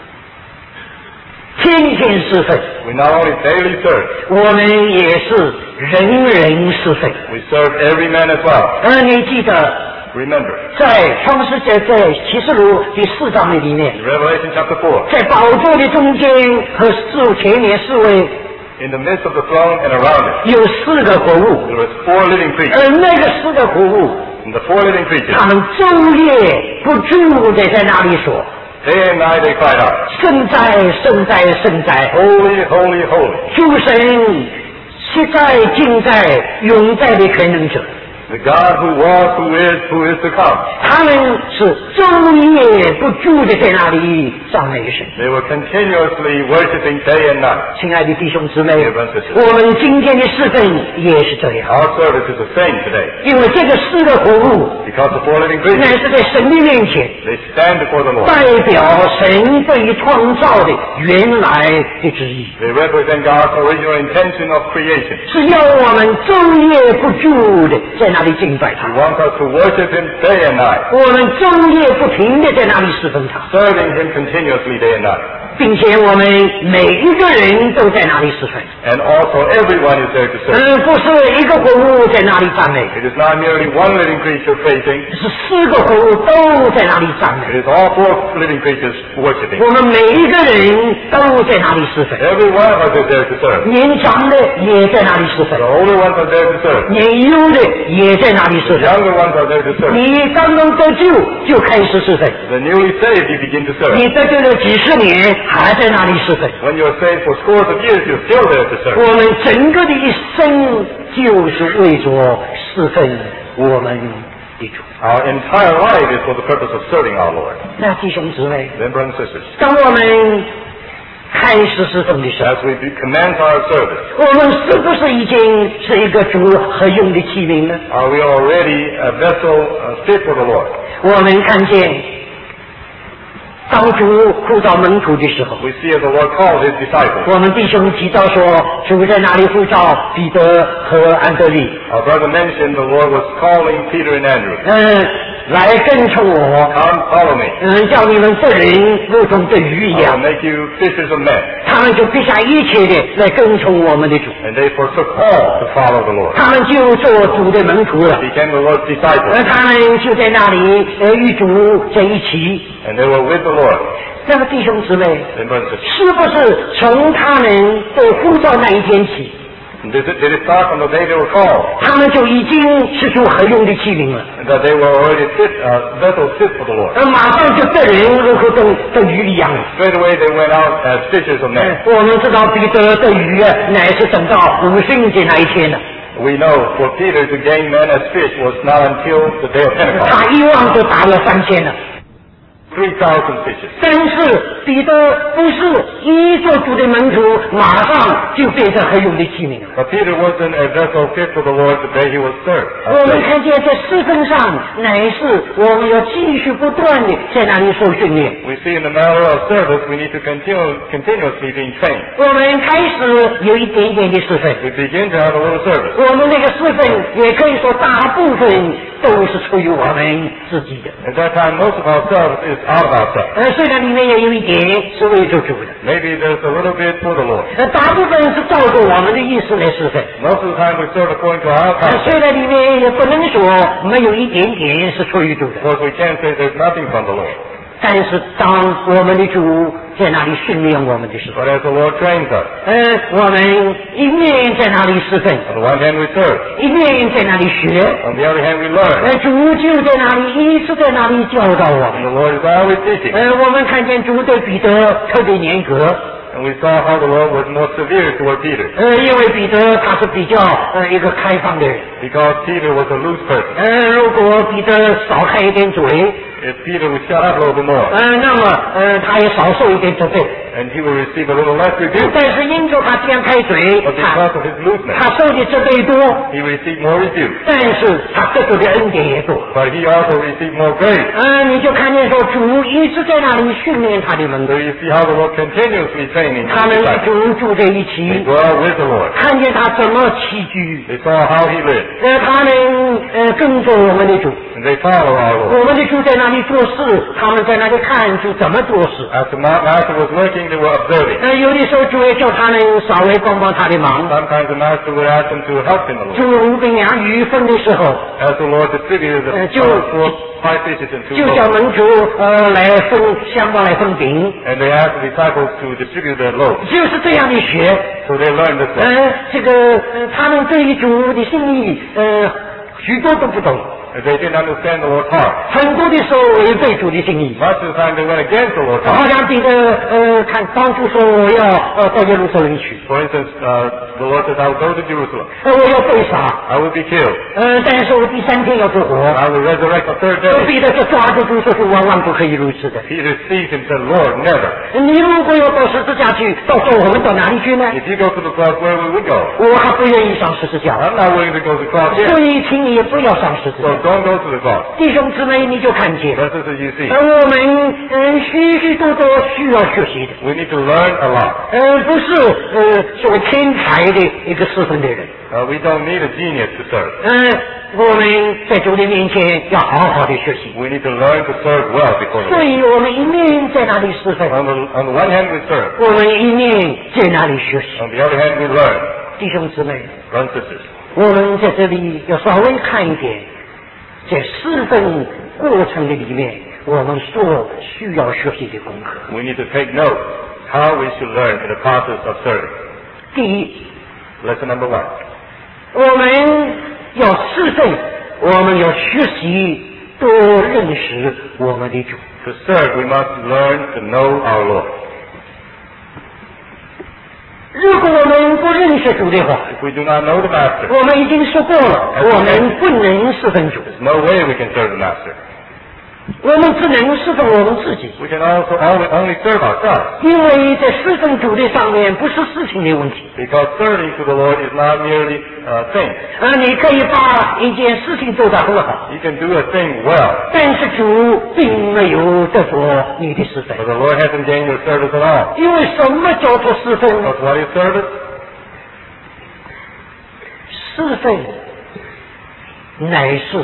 Speaker 1: 天天侍奉，
Speaker 2: We not only daily serve,
Speaker 1: 我们也是人人侍奉。
Speaker 2: we serve every man as well.
Speaker 1: 你记得
Speaker 2: Remember,
Speaker 1: 在创世节在启示录第4章的里面，
Speaker 2: in Revelation chapter 4,
Speaker 1: 在宝座的中间和前面4位
Speaker 2: in the midst of the throne and around it,
Speaker 1: 有4个活物，
Speaker 2: there was 4 living creatures.
Speaker 1: 那个4个活物，
Speaker 2: And the 4 living creatures,
Speaker 1: 他们昼夜不住的在那里说：
Speaker 2: day and night they cried out,
Speaker 1: 圣哉，圣哉，圣哉！
Speaker 2: Holy, holy, holy.
Speaker 1: 主神昔在、今在、永在的全能者。
Speaker 2: The God who was, who is to come.
Speaker 1: 他们是昼夜不住的在那里赞美神。
Speaker 2: They were continuously worshiping day and night.
Speaker 1: 亲爱的弟兄姊妹
Speaker 2: Dear brothers and sisters,
Speaker 1: 我们今天的侍奉也是这样，
Speaker 2: our service is the same today.
Speaker 1: 因为这个4个活物
Speaker 2: Because the 4 living
Speaker 1: 乃
Speaker 2: creatures,
Speaker 1: 是在神的面前
Speaker 2: they stand before the Lord.
Speaker 1: 代表神对于创造的原来的旨意，
Speaker 2: They represent God's original intention of creation.
Speaker 1: 是要我们昼夜不住的在那里敬拜
Speaker 2: He
Speaker 1: 他，
Speaker 2: wants us to worship Him day and night,
Speaker 1: 我们终夜不停的在那里侍奉他，
Speaker 2: serving Him continuously day and night.
Speaker 1: 并且我们每一个人都在那里侍奉。
Speaker 2: And also everyone is there to serve.
Speaker 1: 不是一个活物在那里赞美，
Speaker 2: It is not merely one living creature praising,
Speaker 1: 是4个活物都在那里赞美。
Speaker 2: it is all 4 living creatures worshiping.
Speaker 1: 我们每一个人都在那里侍奉，
Speaker 2: Every one of us is there to serve.
Speaker 1: 年长的也在那里侍奉
Speaker 2: The，older ones are there to serve.
Speaker 1: 年幼的也在那里侍
Speaker 2: The
Speaker 1: 奉。
Speaker 2: younger ones are there to serve.
Speaker 1: 你刚刚得救就开始侍奉，
Speaker 2: The newly saved, you begin to serve.
Speaker 1: 你得救了几十年还在那里侍奉。
Speaker 2: When you're saved for scores of years, you're still there to serve.
Speaker 1: 我们整个的一生就是为着侍奉我们的主。
Speaker 2: Our entire life is for the purpose of serving our Lord.
Speaker 1: 那弟兄姊妹，
Speaker 2: Then, brothers and sisters,
Speaker 1: 当我们开始侍奉的时候，
Speaker 2: as we commence our service,
Speaker 1: 我们是不是已经是一个主合用的器皿呢？
Speaker 2: are we already a vessel fit for the Lord?
Speaker 1: 我们看见，当主呼召门徒的时候，
Speaker 2: We see as the Lord called His disciples.
Speaker 1: 我们弟兄提到说，主在那里呼召彼得和安德利，
Speaker 2: Our brother mentioned the Lord was calling Peter and Andrew.
Speaker 1: 来跟从我，
Speaker 2: Come, follow me.
Speaker 1: 叫你们这人如同这鱼一
Speaker 2: I will
Speaker 1: 样。
Speaker 2: make you fishers of men.
Speaker 1: 他们就撇下一切的来跟从我们的主，
Speaker 2: And they forsook all to follow the Lord.
Speaker 1: 他们就做主的门徒了。
Speaker 2: Became the Lord's disciples.
Speaker 1: 他们就在那里与主在一起。
Speaker 2: And they were with the Lord.
Speaker 1: 那么弟兄姊妹，
Speaker 2: Then, brothers and sisters,
Speaker 1: 是不是从他们被呼召那一天起，
Speaker 2: did it start from the day they were called?
Speaker 1: 他们就已经是主合用的器皿了？
Speaker 2: And that they were already vessels fit for the Lord.
Speaker 1: 马上就这人如何跟鱼一样了。
Speaker 2: Straight away they went out as fishers of men.
Speaker 1: 我们知道彼得的鱼乃是等到五旬节那一天的，
Speaker 2: We know for Peter to gain men as fish was not until the day of Pentecost.
Speaker 1: 他一望就打了3000了。
Speaker 2: 3,000 fishes.
Speaker 1: 但是彼得不是一做主的门徒，马上就变成合用的器皿了。
Speaker 2: But Peter wasn't a vessel fit for the Lord the day he was
Speaker 1: 我
Speaker 2: served.
Speaker 1: 们看见在侍奉上，乃是我们要继续不断的在那里受训练。
Speaker 2: We see in the matter of service we need to continuously being trained.
Speaker 1: 我们开始有一点点的侍奉，
Speaker 2: We begin to have a little service.
Speaker 1: 我们那个侍奉也可以说大部分都是出于我们自己的。
Speaker 2: At that time most of our service is out of ourselves.
Speaker 1: 虽然里面也有一点是为着主的，
Speaker 2: Maybe there's a little bit for the Lord.
Speaker 1: 大部分是照着我们的意思来侍奉。
Speaker 2: Most of the time we serve according to our concept.
Speaker 1: 虽然里面也不能说没有一点点是出于主的，
Speaker 2: Of course we can't say there's nothing from the Lord.
Speaker 1: 但是当我们的主在那里训练我们的时候，
Speaker 2: But as the Lord trains us,
Speaker 1: 我们一面在那里侍奉，
Speaker 2: on the one hand we serve,
Speaker 1: 一面在那里学，
Speaker 2: on the other hand we learn.
Speaker 1: 主就在那里一直在那里教导我
Speaker 2: And
Speaker 1: 们。
Speaker 2: the Lord is always teaching.
Speaker 1: 我们看见主对彼得特别严格，
Speaker 2: And we saw how the Lord was more severe toward Peter.
Speaker 1: 因为彼得他是比较一个开放的人，
Speaker 2: Because Peter was a loose person.
Speaker 1: 如果彼得少开一点嘴，
Speaker 2: If Peter would shut up a little bit more,
Speaker 1: 那么他也少受一点责备。
Speaker 2: and he would receive a little less rebuke.
Speaker 1: 但是因着他这样开嘴，
Speaker 2: But because of his looseness,
Speaker 1: 他受的责备多，
Speaker 2: he received more rebuke.
Speaker 1: 但是他得到的恩典也多。
Speaker 2: But he also received more grace.
Speaker 1: 你就看见说主一直在那里训练他的门徒
Speaker 2: So，you see how the Lord continuously training
Speaker 1: 他
Speaker 2: his
Speaker 1: 们与
Speaker 2: disciples.
Speaker 1: 主住在一
Speaker 2: They
Speaker 1: 起，
Speaker 2: dwell with the Lord.
Speaker 1: 看见他怎么起居，
Speaker 2: They saw how he lived.
Speaker 1: 他们跟着我们的主，
Speaker 2: And they follow our Lord.
Speaker 1: 我们的主在那里做事，他们在那里看主怎么做事。
Speaker 2: As the master was working, they were observing.
Speaker 1: 有的时候主也叫他们稍微帮帮他的忙。
Speaker 2: Sometimes the master would ask them to help in the Lord.
Speaker 1: 主五饼2鱼分的时候，
Speaker 2: As the Lord distributed the five fishes and 2
Speaker 1: 就叫
Speaker 2: loaves,
Speaker 1: 门徒来分相帮来分饼，
Speaker 2: and they asked the disciples to distribute their loaves.
Speaker 1: 就是这样的学。
Speaker 2: So they learned this way.
Speaker 1: 这个他们对于主的心意许多都不懂，
Speaker 2: They didn't understand the Lord's heart.
Speaker 1: 很多的时候违背主的心意。
Speaker 2: Much of the time they went against the Lord's
Speaker 1: 好
Speaker 2: heart.
Speaker 1: 像彼得看当初说我要到耶路撒冷去，
Speaker 2: For instance, the Lord says, I will go to Jerusalem.
Speaker 1: 我要被杀，
Speaker 2: I will be killed.
Speaker 1: 但是我第3天要复活。
Speaker 2: I will resurrect the third day.
Speaker 1: 彼得就抓住主说是万万不可以如此的。
Speaker 2: Peter seized him and said, Lord, never.
Speaker 1: 你如果要到十字架去，到时候我们到哪里去呢？
Speaker 2: If you go to the cross, where will we go?
Speaker 1: 我还不愿意上十字架，
Speaker 2: I'm not willing to go to the cross
Speaker 1: 所
Speaker 2: yet.
Speaker 1: 以请你也不要上十字
Speaker 2: So
Speaker 1: 架。
Speaker 2: don't go to the cross.
Speaker 1: 弟兄姊妹，你就看见，
Speaker 2: Brothers and sisters, you see,
Speaker 1: 我们许许多多需要学习的，
Speaker 2: we need to learn a lot.
Speaker 1: 不是所谓天才的一个侍奉的人，
Speaker 2: We don't need a genius to serve.
Speaker 1: 我们在主的面前要好好的学习。
Speaker 2: We need to learn to serve well before the
Speaker 1: 所
Speaker 2: Lord.
Speaker 1: 以我们一面在那里侍奉，
Speaker 2: On the one hand, we serve.
Speaker 1: 我们一面在那里学习。
Speaker 2: On the other hand, we learn.
Speaker 1: 弟兄姊妹，
Speaker 2: Brothers and sisters,
Speaker 1: 我们在这里要稍微看一点，在侍奉过程的里面，我们所需要学习的功课。
Speaker 2: we need to take note how we should learn in the process of serving.
Speaker 1: 第一，
Speaker 2: Lesson number 1.
Speaker 1: 我们要侍奉，我们要学习多认识我们的主。
Speaker 2: To serve, we must learn to know our Lord.
Speaker 1: 如果我们不认识主的话，
Speaker 2: If we do not know the Master,
Speaker 1: 我们已经说过了，我们不能侍奉主，
Speaker 2: there's no way we can serve the Master.
Speaker 1: 我们只能侍奉我们自己。
Speaker 2: We can also only serve ourselves.
Speaker 1: 因为在侍奉主的上面不是事情的问题，
Speaker 2: Because serving to the Lord is not merely a thing.
Speaker 1: 你可以把一件事情做得很好，
Speaker 2: You can do a thing well,
Speaker 1: 但是主并没有得着你的侍奉
Speaker 2: but。the Lord hasn't gained your service at all.
Speaker 1: 因为什么叫做侍奉？
Speaker 2: Because what is service?
Speaker 1: 侍奉乃是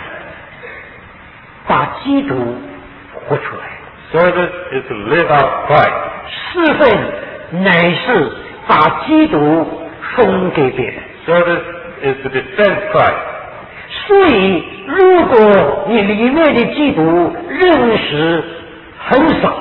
Speaker 1: 把基督活出来，
Speaker 2: Service is to live out Christ.
Speaker 1: 侍奉乃是把基督分给别人。
Speaker 2: Service is to defend Christ.
Speaker 1: 所以，如果你里面的基督认识很少，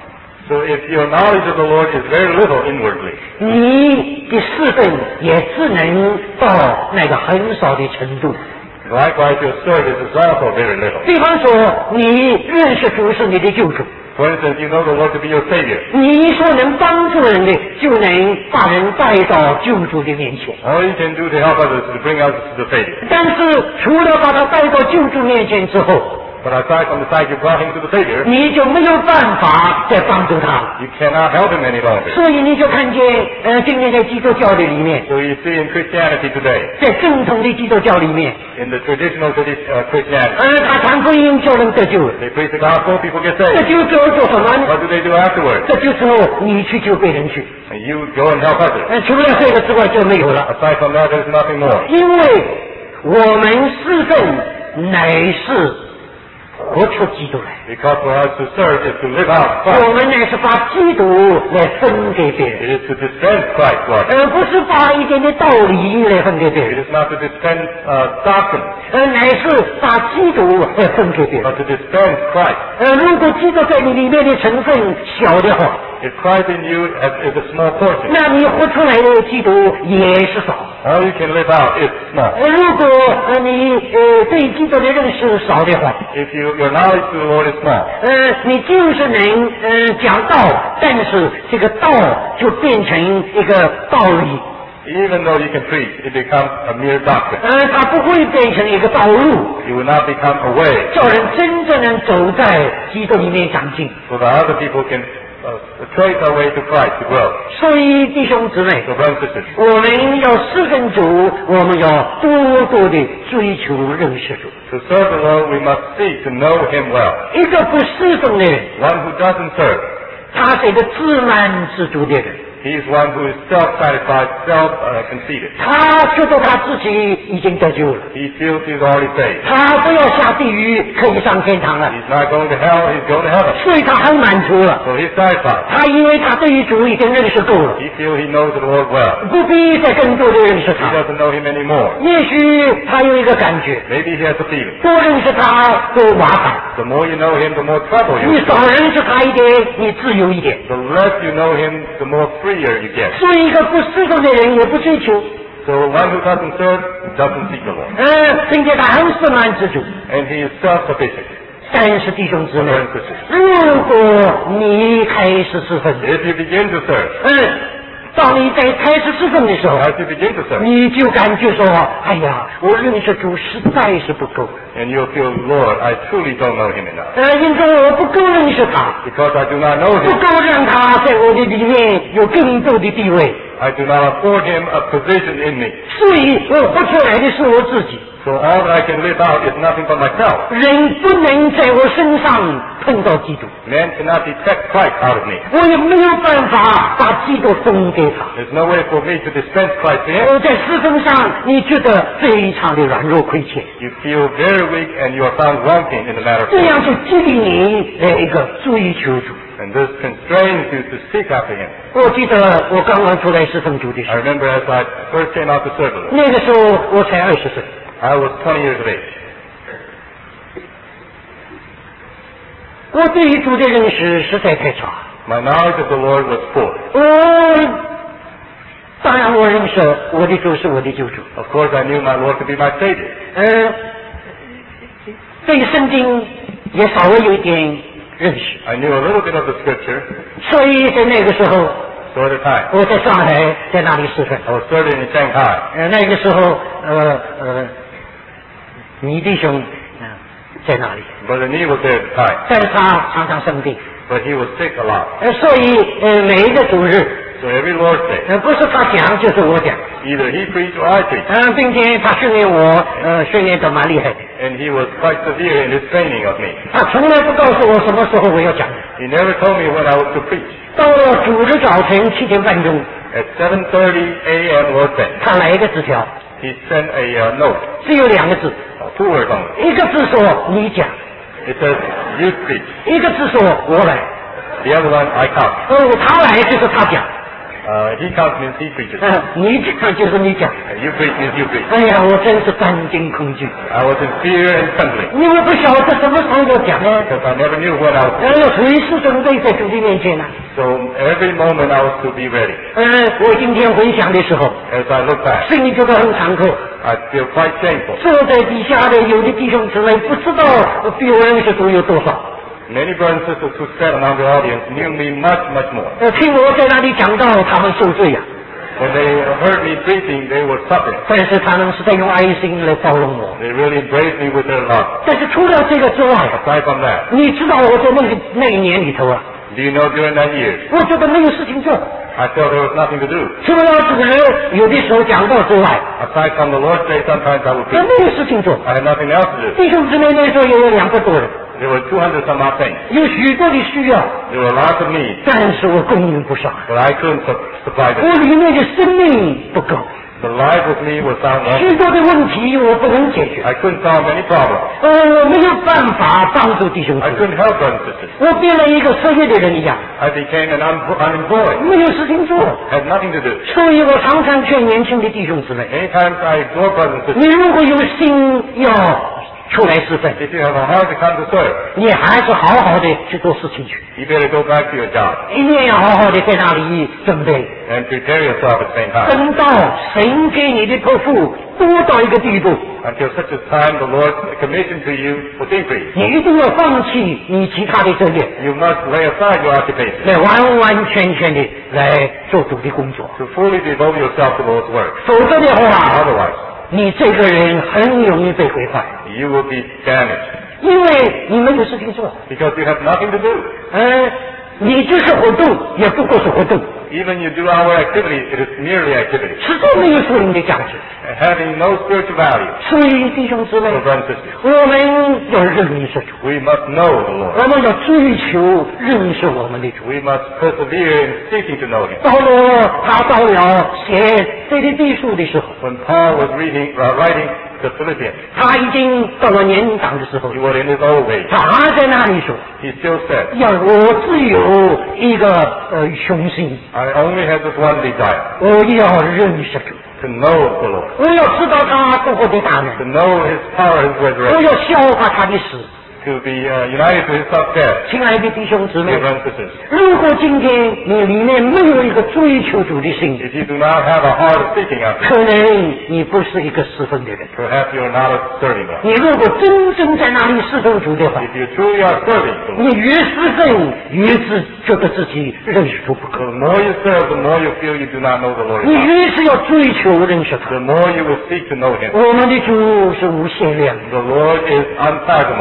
Speaker 2: So if your knowledge of the Lord is very little inwardly,
Speaker 1: 你的侍奉也只能到那个很少的程度。
Speaker 2: likewise your service is also very little.
Speaker 1: 比方说，你认识主是你的救主，
Speaker 2: For instance, you know the Lord to be your Savior.
Speaker 1: 你所能帮助人的，就能把人带到救主的面前。
Speaker 2: All you can do to help others is to bring others to the Savior.
Speaker 1: 但是，除了把他带到救主面前之后，
Speaker 2: But aside from the fact you brought him to the Savior,
Speaker 1: 你就没有办法再帮助他了。
Speaker 2: you cannot help him any longer.
Speaker 1: 所以你就看见，今天在基督教的里面，
Speaker 2: So you see in Christianity today,
Speaker 1: 在正统的基督教里面，
Speaker 2: in the traditional Christianity,
Speaker 1: 他传福音叫人得救了，
Speaker 2: they preach the gospel, people get
Speaker 1: 这
Speaker 2: saved.
Speaker 1: 就之后做什么呢？
Speaker 2: What do they do afterwards?
Speaker 1: 这就之后你去救别人去，
Speaker 2: And you go and help others.
Speaker 1: 除了这个之外就没有了。
Speaker 2: Aside from that, there's nothing more.
Speaker 1: 因为我们侍奉乃是活出基督来，
Speaker 2: Because for us to serve is to live out Christ.
Speaker 1: 我们乃是把基督来分给别人，
Speaker 2: It is to defend Christ, Lord.
Speaker 1: 不是把一点点道理来分给别
Speaker 2: It
Speaker 1: 人，
Speaker 2: is not to defend doctrine,
Speaker 1: 乃是把基督来分给别人。
Speaker 2: but to defend Christ.
Speaker 1: 如果基督在你里面的成分小的话，
Speaker 2: If Christ in you is a small portion,
Speaker 1: 那你活出来的基督也是少。
Speaker 2: all you can live out is small.
Speaker 1: 如果你对基督的认识少的话，
Speaker 2: If your knowledge to the Lord is small,
Speaker 1: 你就是能讲道，但是这个道就变成一个道理，
Speaker 2: even though you can preach, it becomes a mere doctrine.
Speaker 1: 它不会变成一个道路，
Speaker 2: It will not become a way
Speaker 1: 叫人真正能走在基督里面长进。
Speaker 2: so that other people can trace our way to Christ to grow.
Speaker 1: 所以弟兄姊妹，
Speaker 2: So brothers and sisters,
Speaker 1: 我们要侍奉主，我们要多多的追求认识主。
Speaker 2: to serve the Lord, we must seek to know Him well.
Speaker 1: 一个不侍奉的人，
Speaker 2: One who doesn't serve,
Speaker 1: 他是一个自满自足的人，
Speaker 2: he is one who is self-satisfied, self-conceited.
Speaker 1: 他觉得他自己已经得救了，
Speaker 2: He feels he's already saved.
Speaker 1: 他不要下地狱，可以上天堂了，
Speaker 2: He's not going to hell, he's going to heaven.
Speaker 1: 所以他很满足了。
Speaker 2: So he's satisfied.
Speaker 1: 他以为他对于主已经认识够了，
Speaker 2: He feels he knows the Lord well.
Speaker 1: 不必再更多的认识
Speaker 2: He
Speaker 1: 他。
Speaker 2: doesn't know Him anymore.
Speaker 1: 也许他有一个感觉，
Speaker 2: Maybe he has a feeling.
Speaker 1: 多认识他多麻烦，
Speaker 2: The more you know Him, the more trouble you
Speaker 1: 你
Speaker 2: get.
Speaker 1: 少认识他一点，你自由一点。
Speaker 2: The less you know Him, the more freer you get.
Speaker 1: 所以一个不侍奉的人也不追求，
Speaker 2: So one who doesn't serve doesn't seek the Lord.
Speaker 1: 并且他很自满自足。
Speaker 2: And he is self-sufficient.
Speaker 1: 但是弟兄姊妹
Speaker 2: Brothers and，sisters,
Speaker 1: 如果你开始侍奉，
Speaker 2: if you begin to serve,
Speaker 1: 当你在开始侍奉的时候，
Speaker 2: as you begin to serve,
Speaker 1: 你就感觉说，哎呀，我认识主实在是不够，
Speaker 2: and you'll feel, Lord, I truly don't know Him enough.
Speaker 1: 因为我不够认识他，
Speaker 2: Because I do not know
Speaker 1: 不
Speaker 2: Him.
Speaker 1: 够让他在我的里面有更多的地位，
Speaker 2: I do not afford Him a position in me.
Speaker 1: 所以我活出来的是我自己，
Speaker 2: So all that I can live out is nothing but myself.
Speaker 1: 人不能在我身上碰到基督，
Speaker 2: Man cannot detect Christ out of me.
Speaker 1: 我也没有办法把基督送给他。
Speaker 2: There's no way for me to dispense Christ to him.
Speaker 1: 在侍奉上，你觉得非常的软弱亏欠，
Speaker 2: You feel very weak and you are found wanting in the matter of
Speaker 1: 这
Speaker 2: faith.
Speaker 1: 样就激励你一个追求主。
Speaker 2: And this constrains you to seek after him.
Speaker 1: 我记得我刚刚出来侍奉主的时
Speaker 2: I
Speaker 1: 候，
Speaker 2: remember as I first came out to serve the Lord,
Speaker 1: 那个时候我才20岁，
Speaker 2: I was 20 years of age.
Speaker 1: 我对于主的认识实在太差。
Speaker 2: My knowledge of the Lord was poor.
Speaker 1: 当然我认识我的主是我的救主，
Speaker 2: Of course, I knew my Lord to be my Savior.
Speaker 1: 对圣经也稍微有一点认识，
Speaker 2: I knew a little bit of the Scripture.
Speaker 1: 所以在那个时候
Speaker 2: So at the time,
Speaker 1: 我在上海在那里侍奉。
Speaker 2: I was serving in Shanghai.
Speaker 1: 那个时候倪弟兄在那里，
Speaker 2: Brother Nee was there at the time,
Speaker 1: 但是他常常生病，
Speaker 2: but he was sick a lot.
Speaker 1: 所以每一个主日
Speaker 2: So every Lord's Day,
Speaker 1: 不是他讲就是我讲，
Speaker 2: either he preached or I preached.
Speaker 1: 并且他训练我训练得蛮厉害的，
Speaker 2: And he was quite severe in his training of me.
Speaker 1: 他从来不告诉我什么时候我要讲，
Speaker 2: He never told me when I was to preach.
Speaker 1: 到了主日早晨7点半钟，
Speaker 2: At 7:30 a.m. Lord's Day,
Speaker 1: 他来一个纸条，
Speaker 2: he sent a note,
Speaker 1: 只有2个字，
Speaker 2: 2 words only.
Speaker 1: 一个字说你讲，
Speaker 2: It says, you preach.
Speaker 1: 一个字说我来。
Speaker 2: The other one, I count.
Speaker 1: 他来就是他讲，
Speaker 2: He counts means he preaches.
Speaker 1: 你讲就是你讲。
Speaker 2: And you preach means you preach.
Speaker 1: 哎呀，我真是担惊恐惧，
Speaker 2: I was in fear and trembling
Speaker 1: 因为不晓得什么时候要讲呢。
Speaker 2: because I never knew when I was.
Speaker 1: 随时准备在主的面前呢。
Speaker 2: So every moment I was to be ready.
Speaker 1: 我今天回想的时候，
Speaker 2: As I look back,
Speaker 1: 心里觉得很惭愧。
Speaker 2: I feel quite shameful.
Speaker 1: 坐在底下的有的弟兄姊妹不知道比我认识主有多少。
Speaker 2: Many brothers and sisters who sat among the audience knew me much, much more.
Speaker 1: 听我在那里讲到，他们受罪呀、
Speaker 2: When they heard me preaching, they were suffering.
Speaker 1: 但是他们是在用爱心来包容我。
Speaker 2: They really embraced me with their love.
Speaker 1: 但是除了这个之外，
Speaker 2: Aside from that,
Speaker 1: 你知道我在那一年里头啊，
Speaker 2: do you know during that year,
Speaker 1: 我觉得没有事情做，
Speaker 2: I felt there was nothing to do.
Speaker 1: 除了主日有的时候讲道之外，
Speaker 2: Aside from the Lord's Day, sometimes I would
Speaker 1: 那
Speaker 2: preach.
Speaker 1: 没有事情做。
Speaker 2: I had nothing else to do.
Speaker 1: 弟兄姊妹那时候也有200多人，
Speaker 2: There were 200 some odd things.
Speaker 1: 有许多的需要，
Speaker 2: There were lots of needs,
Speaker 1: 但是我供应不上，
Speaker 2: but I couldn't supply
Speaker 1: 我
Speaker 2: them.
Speaker 1: 里面的生命不够，
Speaker 2: The life with me was found
Speaker 1: 许
Speaker 2: wanting.
Speaker 1: 多的问题我不能解决，
Speaker 2: I couldn't solve any problem.
Speaker 1: 我没有办法帮助弟兄姊
Speaker 2: I
Speaker 1: 妹，
Speaker 2: couldn't help brothers and sisters.
Speaker 1: 我变了一个失业的人一样，
Speaker 2: I became an unemployed.
Speaker 1: 没有事情做，
Speaker 2: Had nothing to do.
Speaker 1: 所以我常常劝年轻的弟兄姊妹，
Speaker 2: Many times I exhort brothers and sisters,
Speaker 1: 你如果有心要出来侍奉，
Speaker 2: if you have a heart to come to serve,
Speaker 1: 你还是好好的去做事情去，
Speaker 2: you better go back to your job
Speaker 1: 一定要好好的在那里准备，
Speaker 2: and prepare yourself at the same time.
Speaker 1: 等到神给你的托付多到一个地步，
Speaker 2: Until such a time the Lord commissioned to you with increase.
Speaker 1: 你一定要放弃你其他的职业，
Speaker 2: You must lay aside your occupation
Speaker 1: 来完完全全的来做主的工作，
Speaker 2: to fully devote yourself to the Lord's work.
Speaker 1: 否则的话，
Speaker 2: Otherwise,
Speaker 1: 你这个人很容易被毁坏，
Speaker 2: you will be damaged
Speaker 1: 因为你没有事情做，
Speaker 2: because you have nothing to do.
Speaker 1: 你就是活动，也不过是活动，
Speaker 2: Even you do our activity, it is merely activity,
Speaker 1: 始终没有属灵的价值。
Speaker 2: and having no spiritual value
Speaker 1: 所以弟兄姊妹，
Speaker 2: for brothers and sisters.
Speaker 1: 我们要认识主，
Speaker 2: We must know the Lord.
Speaker 1: 我们要追求认识我们的主。
Speaker 2: We must persevere in seeking to know Him.
Speaker 1: 保罗他到了写这个地书的时候，
Speaker 2: When Paul was writing the Philippians,
Speaker 1: 他已经到了年长的时候
Speaker 2: he，was in his old age.
Speaker 1: 他还在那里说：“
Speaker 2: He still said,
Speaker 1: 要我只有一个雄心，
Speaker 2: I only have this one desire,
Speaker 1: 我要认识主，
Speaker 2: to know the Lord,
Speaker 1: 我要知道他复活的大
Speaker 2: to
Speaker 1: 能，
Speaker 2: know His power, His
Speaker 1: 我
Speaker 2: resurrection,
Speaker 1: 要消化他的死。”
Speaker 2: to be united to His death.
Speaker 1: 亲爱的弟兄姊妹
Speaker 2: Dear，brothers and sisters,
Speaker 1: 如果今天你里面没有一个追求主的心，
Speaker 2: if you do not have a heart of seeking after Him,
Speaker 1: 可能你不是一个侍奉的人。
Speaker 2: perhaps you are not a serving one.
Speaker 1: 你如果真正在那里侍奉主的话，
Speaker 2: If you truly are serving the Lord,
Speaker 1: 你越侍奉越是觉得自己认识主不
Speaker 2: the
Speaker 1: 够，
Speaker 2: more you serve, the more you feel you do not know the Lord.
Speaker 1: 你越是要追求认识他
Speaker 2: The。more you will seek to know Him.
Speaker 1: 我们的主是无限量的，
Speaker 2: The Lord is unfathomable.
Speaker 1: 对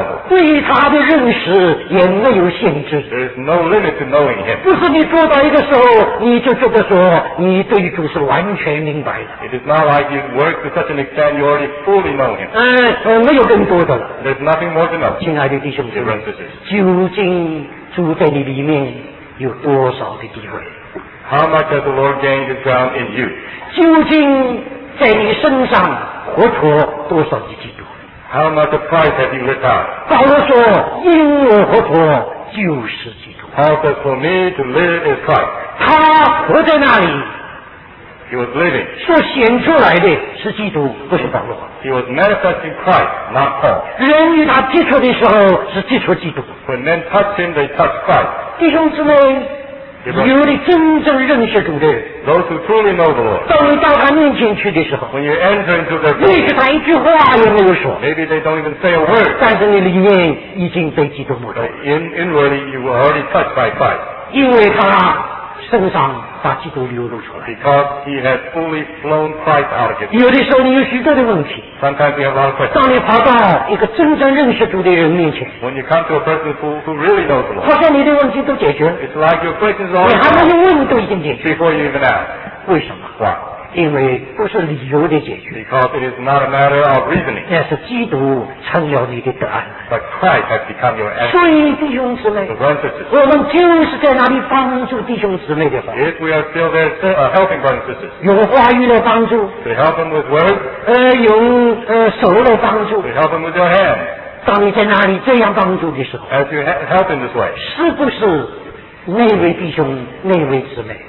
Speaker 1: 对他的认识也没有限制。
Speaker 2: There is no limit to knowing Him.
Speaker 1: 不是你做到一个时候，你就觉得说你对主是完全明白的。
Speaker 2: It is not like you work to such an extent you already fully know Him.
Speaker 1: 没有更多的了。
Speaker 2: There's nothing more to know.
Speaker 1: 亲爱的弟兄姊
Speaker 2: Dear
Speaker 1: 妹
Speaker 2: brothers and sisters,
Speaker 1: 究竟主在你里面有多少的地位？
Speaker 2: how much has the Lord gained His ground in you?
Speaker 1: 究竟在你身上活脱多少的基督？
Speaker 2: How much of Christ have you lived out?
Speaker 1: 保罗说：“因我活脱就是基督。
Speaker 2: Paul says, for me to live is Christ. ”
Speaker 1: 他活在那里，
Speaker 2: He was living.
Speaker 1: 所显出来的是基督，不是保罗。
Speaker 2: He was manifesting Christ, not Paul.
Speaker 1: 人与他接触的时候是接触基督。
Speaker 2: When men touch Him, they touch Christ.
Speaker 1: 弟兄姊妹，有的真正认识主的人，
Speaker 2: Those who truly know the Lord,
Speaker 1: 当你到他面前去的时候，
Speaker 2: when you enter into their
Speaker 1: 也许
Speaker 2: presence,
Speaker 1: 他一句话也没有说，
Speaker 2: maybe they don't even say a word,
Speaker 1: 但是你里面已经被基督摸着
Speaker 2: but，inwardly you were already touched by Christ,
Speaker 1: 因为他身上把基督流露出来。
Speaker 2: because He has fully flown Christ out of you.
Speaker 1: 有的时候你有许多的问题，
Speaker 2: Sometimes we have a lot of questions.
Speaker 1: 当你跑到一个真正认识主的人面前，
Speaker 2: When you come to a person who really knows the Lord,
Speaker 1: 好像你的问题都解决了，
Speaker 2: it's like your questions
Speaker 1: 你
Speaker 2: are
Speaker 1: 还
Speaker 2: already
Speaker 1: 没有问都已经解
Speaker 2: answered
Speaker 1: 决。
Speaker 2: before you even ask.
Speaker 1: 为什么？
Speaker 2: Why?
Speaker 1: 因为不是理由的解决，
Speaker 2: Because it is not a matter of reasoning,
Speaker 1: 那是基督成了你的答案。
Speaker 2: but Christ has become your answer.
Speaker 1: 所以弟兄姊妹
Speaker 2: So，brothers and sisters,
Speaker 1: 我们就是在那里帮助弟兄姊妹的方，
Speaker 2: if we are still there helping brothers and sisters,
Speaker 1: 用话语来帮助，
Speaker 2: to help them with words,
Speaker 1: 用手来帮助。
Speaker 2: to help them with your hands,
Speaker 1: 当你在那里这样帮助的时候，
Speaker 2: as you help in this way,
Speaker 1: 是不是那位弟兄、那位姊妹，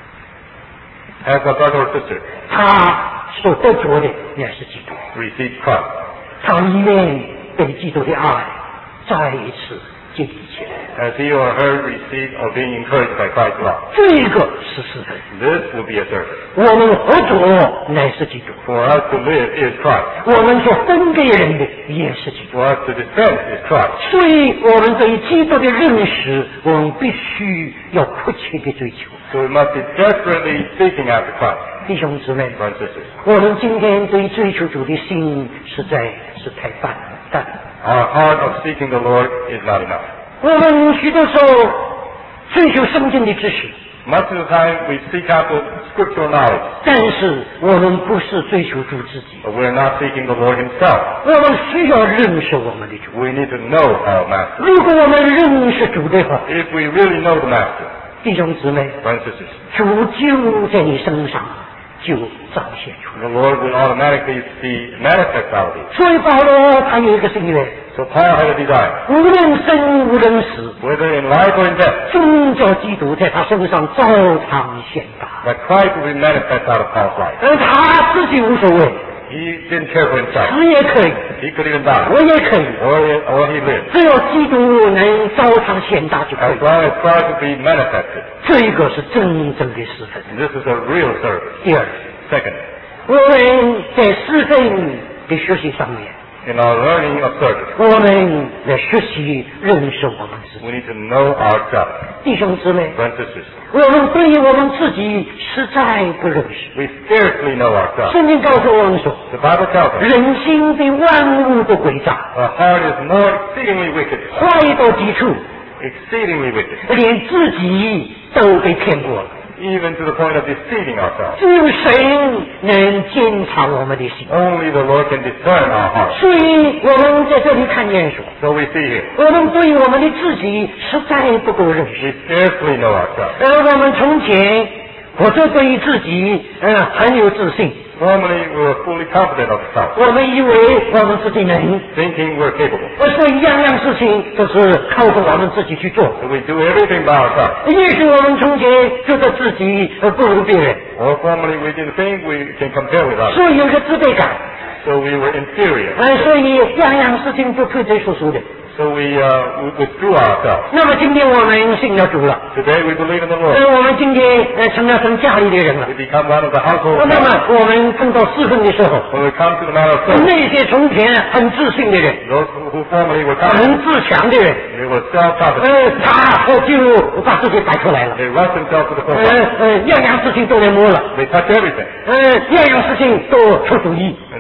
Speaker 2: as a brother or sister
Speaker 1: 他所得着的也是基督，
Speaker 2: receives Christ,
Speaker 1: 他里面被基督的爱再一次建立起来，
Speaker 2: as he or her receives or being encouraged by Christ's love.
Speaker 1: 这个是事实。
Speaker 2: This will be a service.
Speaker 1: 我们合作乃是基督，
Speaker 2: For us to live is Christ.
Speaker 1: 我们所分给人的也是基督。
Speaker 2: For us to dispense is Christ.
Speaker 1: 所以，我们对基督的认识，我们必须要迫切的追求。
Speaker 2: So we must be desperately seeking after Christ,
Speaker 1: 弟兄姊妹，
Speaker 2: brothers and sisters.
Speaker 1: 我们今天对追求主的心实在是太淡了。
Speaker 2: Our heart of seeking the Lord is not enough.
Speaker 1: 我们许多时候追求圣经的知识，
Speaker 2: Much of the time we seek after scriptural knowledge,
Speaker 1: 但是我们不是追求主自己。
Speaker 2: but we're not seeking the Lord Himself.
Speaker 1: 我们需要认识我们的主。
Speaker 2: We need to know our Master.
Speaker 1: 如果我们认识主的话，
Speaker 2: If we really know the Master,
Speaker 1: 弟兄姊妹，
Speaker 2: brothers and sisters,
Speaker 1: 主就在你身上就彰显出来。
Speaker 2: the Lord will automatically be manifest out of you.
Speaker 1: 所以保罗他有一个心愿，
Speaker 2: So Paul had a desire,
Speaker 1: 无论生无论死，
Speaker 2: whether in life or in death,
Speaker 1: 宗教基督在他身上照常显大。
Speaker 2: that Christ will be manifest out of Paul's life.
Speaker 1: 而他自己无所谓，
Speaker 2: He didn't care for himself.
Speaker 1: 死也可以，
Speaker 2: He could even die,
Speaker 1: 我也可以，
Speaker 2: or he lived.
Speaker 1: 只要基督能照常显大就可
Speaker 2: As
Speaker 1: 以。
Speaker 2: long as Christ will be manifested.
Speaker 1: 这个是真正的侍奉。
Speaker 2: And this is a real service.
Speaker 1: 第二，
Speaker 2: Second,
Speaker 1: 我们在侍奉的学习上面，
Speaker 2: in our learning of service,
Speaker 1: 我们来学习认识我们自己。
Speaker 2: we need to know ourselves.
Speaker 1: 弟兄姊妹，
Speaker 2: Brothers and sisters,
Speaker 1: 我们对于我们自己实在不认识。
Speaker 2: we scarcely know ourselves.
Speaker 1: 圣经告诉我们说，
Speaker 2: The Bible tells us
Speaker 1: 人心对万物都诡诈，
Speaker 2: our heart is more exceedingly wicked,
Speaker 1: 坏到极处，
Speaker 2: exceedingly wicked,
Speaker 1: 连自己都被骗过了。
Speaker 2: even to the point of deceiving ourselves.
Speaker 1: 只有神能监察我们的心。
Speaker 2: Only the Lord can discern our hearts.
Speaker 1: 所以我们在这里看见说，
Speaker 2: So we see here,
Speaker 1: 我们对我们的自己实在不够认识。
Speaker 2: we scarcely know ourselves.
Speaker 1: 而我们从前或者对于自己很有自信，
Speaker 2: Formerly, we were fully confident of ourselves,
Speaker 1: 我们以为我们自己能，
Speaker 2: thinking we're capable.
Speaker 1: 所以样样事情都是靠着我们自己去做。
Speaker 2: So we do everything by ourselves.
Speaker 1: 也许我们从前觉得自己不如别人，
Speaker 2: Or formerly, we didn't think we can compare with others.
Speaker 1: 所以有一个自卑感，
Speaker 2: So we were inferior.
Speaker 1: 所以样样事情都推推说说的。
Speaker 2: So we withdrew ourselves.
Speaker 1: 那么今天我们信了主了，
Speaker 2: Today we believe in the Lord.
Speaker 1: 我们今天成了神家里的人了
Speaker 2: We。become one of the household
Speaker 1: 那
Speaker 2: members.
Speaker 1: 么我们碰到侍奉的时候，
Speaker 2: When we come to the matter of service,
Speaker 1: 那些从前很自信的人，
Speaker 2: those who formerly were confident,
Speaker 1: 很自强的人，
Speaker 2: they were self-confident.
Speaker 1: 他就把自己摆出来了，
Speaker 2: They rush themselves to the forefront.
Speaker 1: 样样事情都来摸了，
Speaker 2: They touch everything.
Speaker 1: 样样事情都出主意，
Speaker 2: And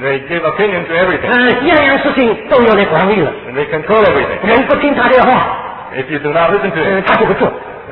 Speaker 2: And they give opinion to everything.
Speaker 1: 样样事情都有来管理了。
Speaker 2: And they control everything.
Speaker 1: 人不听他的话，
Speaker 2: If you do not listen to him,
Speaker 1: 他就不做。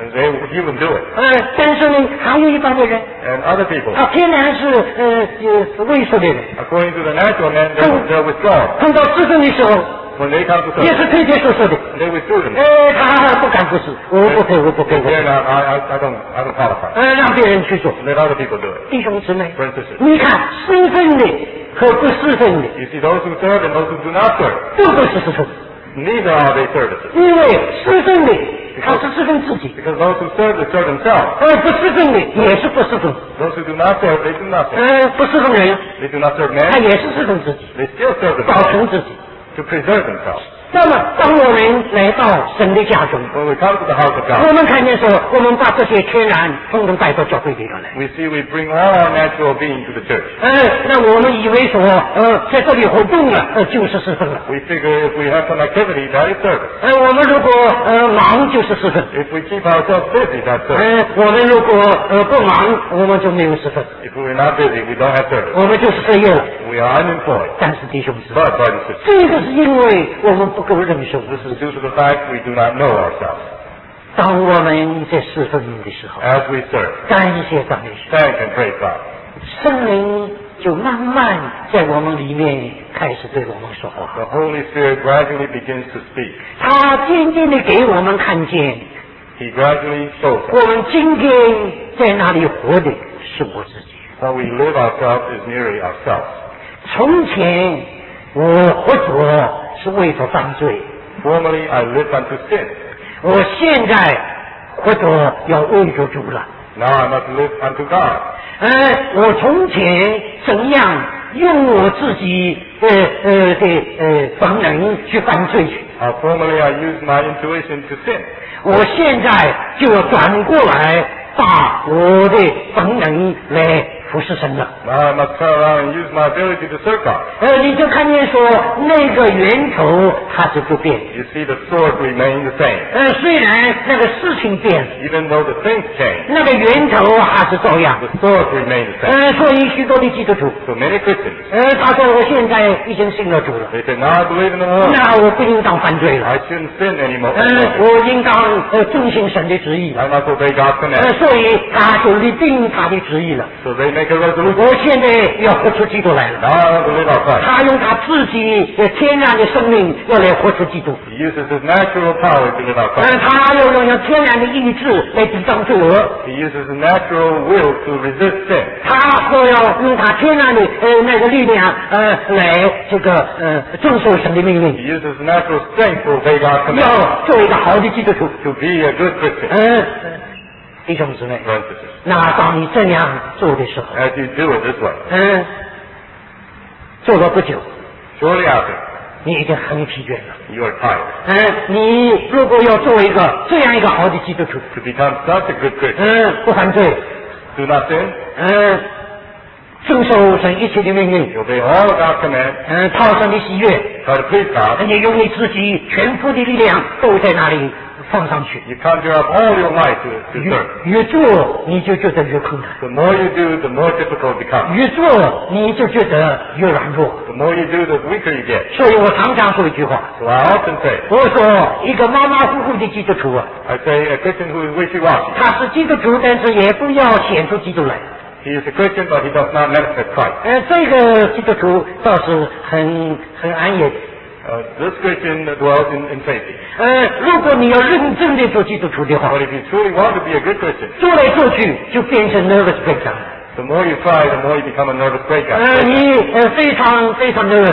Speaker 2: he will do it.
Speaker 1: 但是呢，还有一帮的人，
Speaker 2: And other people,
Speaker 1: 天然是是畏缩的人，
Speaker 2: according to the natural man, they're withdrawn.
Speaker 1: 碰到自身的时候，
Speaker 2: When they come to
Speaker 1: 也
Speaker 2: serve,
Speaker 1: 是推推缩缩的。
Speaker 2: they withdraw them.
Speaker 1: 他不敢不是，我不配，我不配，我不
Speaker 2: They're
Speaker 1: 配。
Speaker 2: not, I don't qualify.
Speaker 1: 让别人去做。
Speaker 2: Let other people do it.
Speaker 1: 弟兄姊妹，
Speaker 2: For instance,
Speaker 1: 你看侍奉的和不侍奉的
Speaker 2: you see those who serve and those who do not serve.
Speaker 1: 都不是侍奉，
Speaker 2: Neither are they services.
Speaker 1: 因为侍奉的他是侍奉自己，
Speaker 2: Because those who serve, they serve themselves.
Speaker 1: 不侍奉的也是不侍奉。
Speaker 2: Those who do not serve, they do not serve.
Speaker 1: 不侍奉人，
Speaker 2: They do not serve
Speaker 1: 他
Speaker 2: man.
Speaker 1: 也是侍奉自己，
Speaker 2: They still serve
Speaker 1: 保
Speaker 2: themselves
Speaker 1: 存自己。
Speaker 2: to preserve themselves.
Speaker 1: 那么，当我们来到神的家中，
Speaker 2: When we come to the house of
Speaker 1: 我
Speaker 2: God,
Speaker 1: 们看见说，我们把这些天然统统带到教会里头来。
Speaker 2: we see we bring all our natural being to the church.
Speaker 1: 那我们以为说，在这里活动了，就是侍奉了。
Speaker 2: We figure if we have some activity, that is service.
Speaker 1: 我们如果忙就是侍奉。
Speaker 2: If we keep ourselves busy, that's service.
Speaker 1: 我们如果不忙，我们就没有侍奉，
Speaker 2: If we're not busy, we don't have service.
Speaker 1: 我们就是失业了。
Speaker 2: We are unemployed.
Speaker 1: 但是弟兄姊妹，
Speaker 2: But, brothers and sisters,
Speaker 1: 这个是因为我们不够认识。
Speaker 2: this is due to the fact we do not know ourselves.
Speaker 1: 当我们在侍奉的时候，
Speaker 2: As we serve,
Speaker 1: 感谢赞美神，
Speaker 2: thank and praise God.
Speaker 1: 圣灵就慢慢在我们里面开始对我们说话。
Speaker 2: The Holy Spirit gradually begins to speak.
Speaker 1: 他渐渐的给我们看见，
Speaker 2: He gradually shows us
Speaker 1: 我们今天在哪里活的是我自己。
Speaker 2: how we live ourselves is merely ourselves.
Speaker 1: 从前我活着是为着犯罪，
Speaker 2: Formerly I lived unto sin.
Speaker 1: 我现在活着要为着主了。
Speaker 2: Now I must live unto God.
Speaker 1: 我从前怎样用我自己的本能去犯罪，
Speaker 2: Formerly I used my intuition to sin.
Speaker 1: 我现在就要转过来，把我的本能来服侍神了。
Speaker 2: Now I must turn around and use my ability to serve God.
Speaker 1: 你就看见说那个源头它是不变的。
Speaker 2: You see the source remain the same.
Speaker 1: 虽然那个事情变了，
Speaker 2: Even though the things change,
Speaker 1: 那个源头还是照样。
Speaker 2: the source remains the same.
Speaker 1: 所以许多的基督徒，
Speaker 2: So many Christians,
Speaker 1: 他说我现在已经信了主了，
Speaker 2: they say, now I believe in the Lord.
Speaker 1: 那我不应当犯罪了。
Speaker 2: I shouldn't sin anymore.
Speaker 1: 我应当遵行神的旨意。
Speaker 2: I must obey God's command.
Speaker 1: 所以他就立定他的旨意了。
Speaker 2: So they make a resolution.
Speaker 1: 我现在要活出基督来了。
Speaker 2: Now I want to live out Christ.
Speaker 1: 他用他自己天然的生命要来活出基督。
Speaker 2: He uses his natural power to live out Christ.
Speaker 1: 他要用天然的意志来抵挡罪恶。
Speaker 2: He uses his natural will to resist sin.
Speaker 1: 他说要用他天然的那个力量来这个遵守神的命令。
Speaker 2: He uses his natural strength to obey God's command.
Speaker 1: 要做一个好的基督徒。
Speaker 2: To be a good Christian.
Speaker 1: 弟兄姊妹，
Speaker 2: Brothers and sisters,
Speaker 1: 那当你这样做的时候，
Speaker 2: as you do it this way,
Speaker 1: 做了不久，
Speaker 2: shortly after,
Speaker 1: 你已经很疲倦了。
Speaker 2: you are tired.
Speaker 1: 你如果要做一个这样一个好的基督徒，
Speaker 2: To become such a good Christian,
Speaker 1: 不犯罪，
Speaker 2: do not sin,
Speaker 1: 遵守神一切的命令，
Speaker 2: obey all of God's commands,
Speaker 1: 讨神的喜悦，
Speaker 2: try to please God.
Speaker 1: 你用你自己全部的力量都在那里放上去。
Speaker 2: You conjure up all your might to serve.
Speaker 1: 越做你就觉得越困难，
Speaker 2: The more you do, the more difficult it becomes.
Speaker 1: 越做你就觉得越软弱。
Speaker 2: The more you do, the weaker you get.
Speaker 1: 所以我常常说一句话，
Speaker 2: So I often say,
Speaker 1: 我说一个马马虎虎的基督徒啊，
Speaker 2: I say a Christian who is wishy-washy.
Speaker 1: 他是基督徒，但是也不要显出基督来。
Speaker 2: He is a Christian, but he does not manifest Christ.
Speaker 1: 这个基督徒倒是很安逸。
Speaker 2: This Christian dwells in safety.
Speaker 1: 如果你要认真的做基督徒的话，
Speaker 2: But if you truly want to be a good Christian,
Speaker 1: 做来做去就变成 nervous breakdown。
Speaker 2: the more you try, the more you become a nervous breakdown.
Speaker 1: 你非常非常 nervous。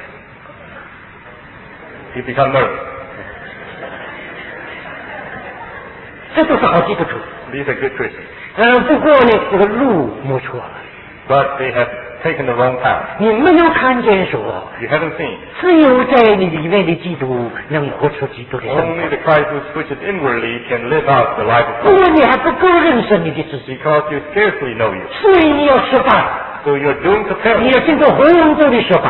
Speaker 2: You become nervous.
Speaker 1: 这都是好基督徒。
Speaker 2: These are good Christians.
Speaker 1: 不过呢，这个路摸错了。
Speaker 2: But they have taken the wrong path.
Speaker 1: 你没有看见说，
Speaker 2: You haven't seen.
Speaker 1: 只有在你里面的基督能活出基督的生活。
Speaker 2: Only the Christ who switches inwardly can live out the life of
Speaker 1: 因
Speaker 2: God.
Speaker 1: 为你还不够认识你的自己，
Speaker 2: Because you scarcely know you.
Speaker 1: 所以你要失败，
Speaker 2: So you're doomed to
Speaker 1: 你
Speaker 2: failure.
Speaker 1: 要经过很多的失败。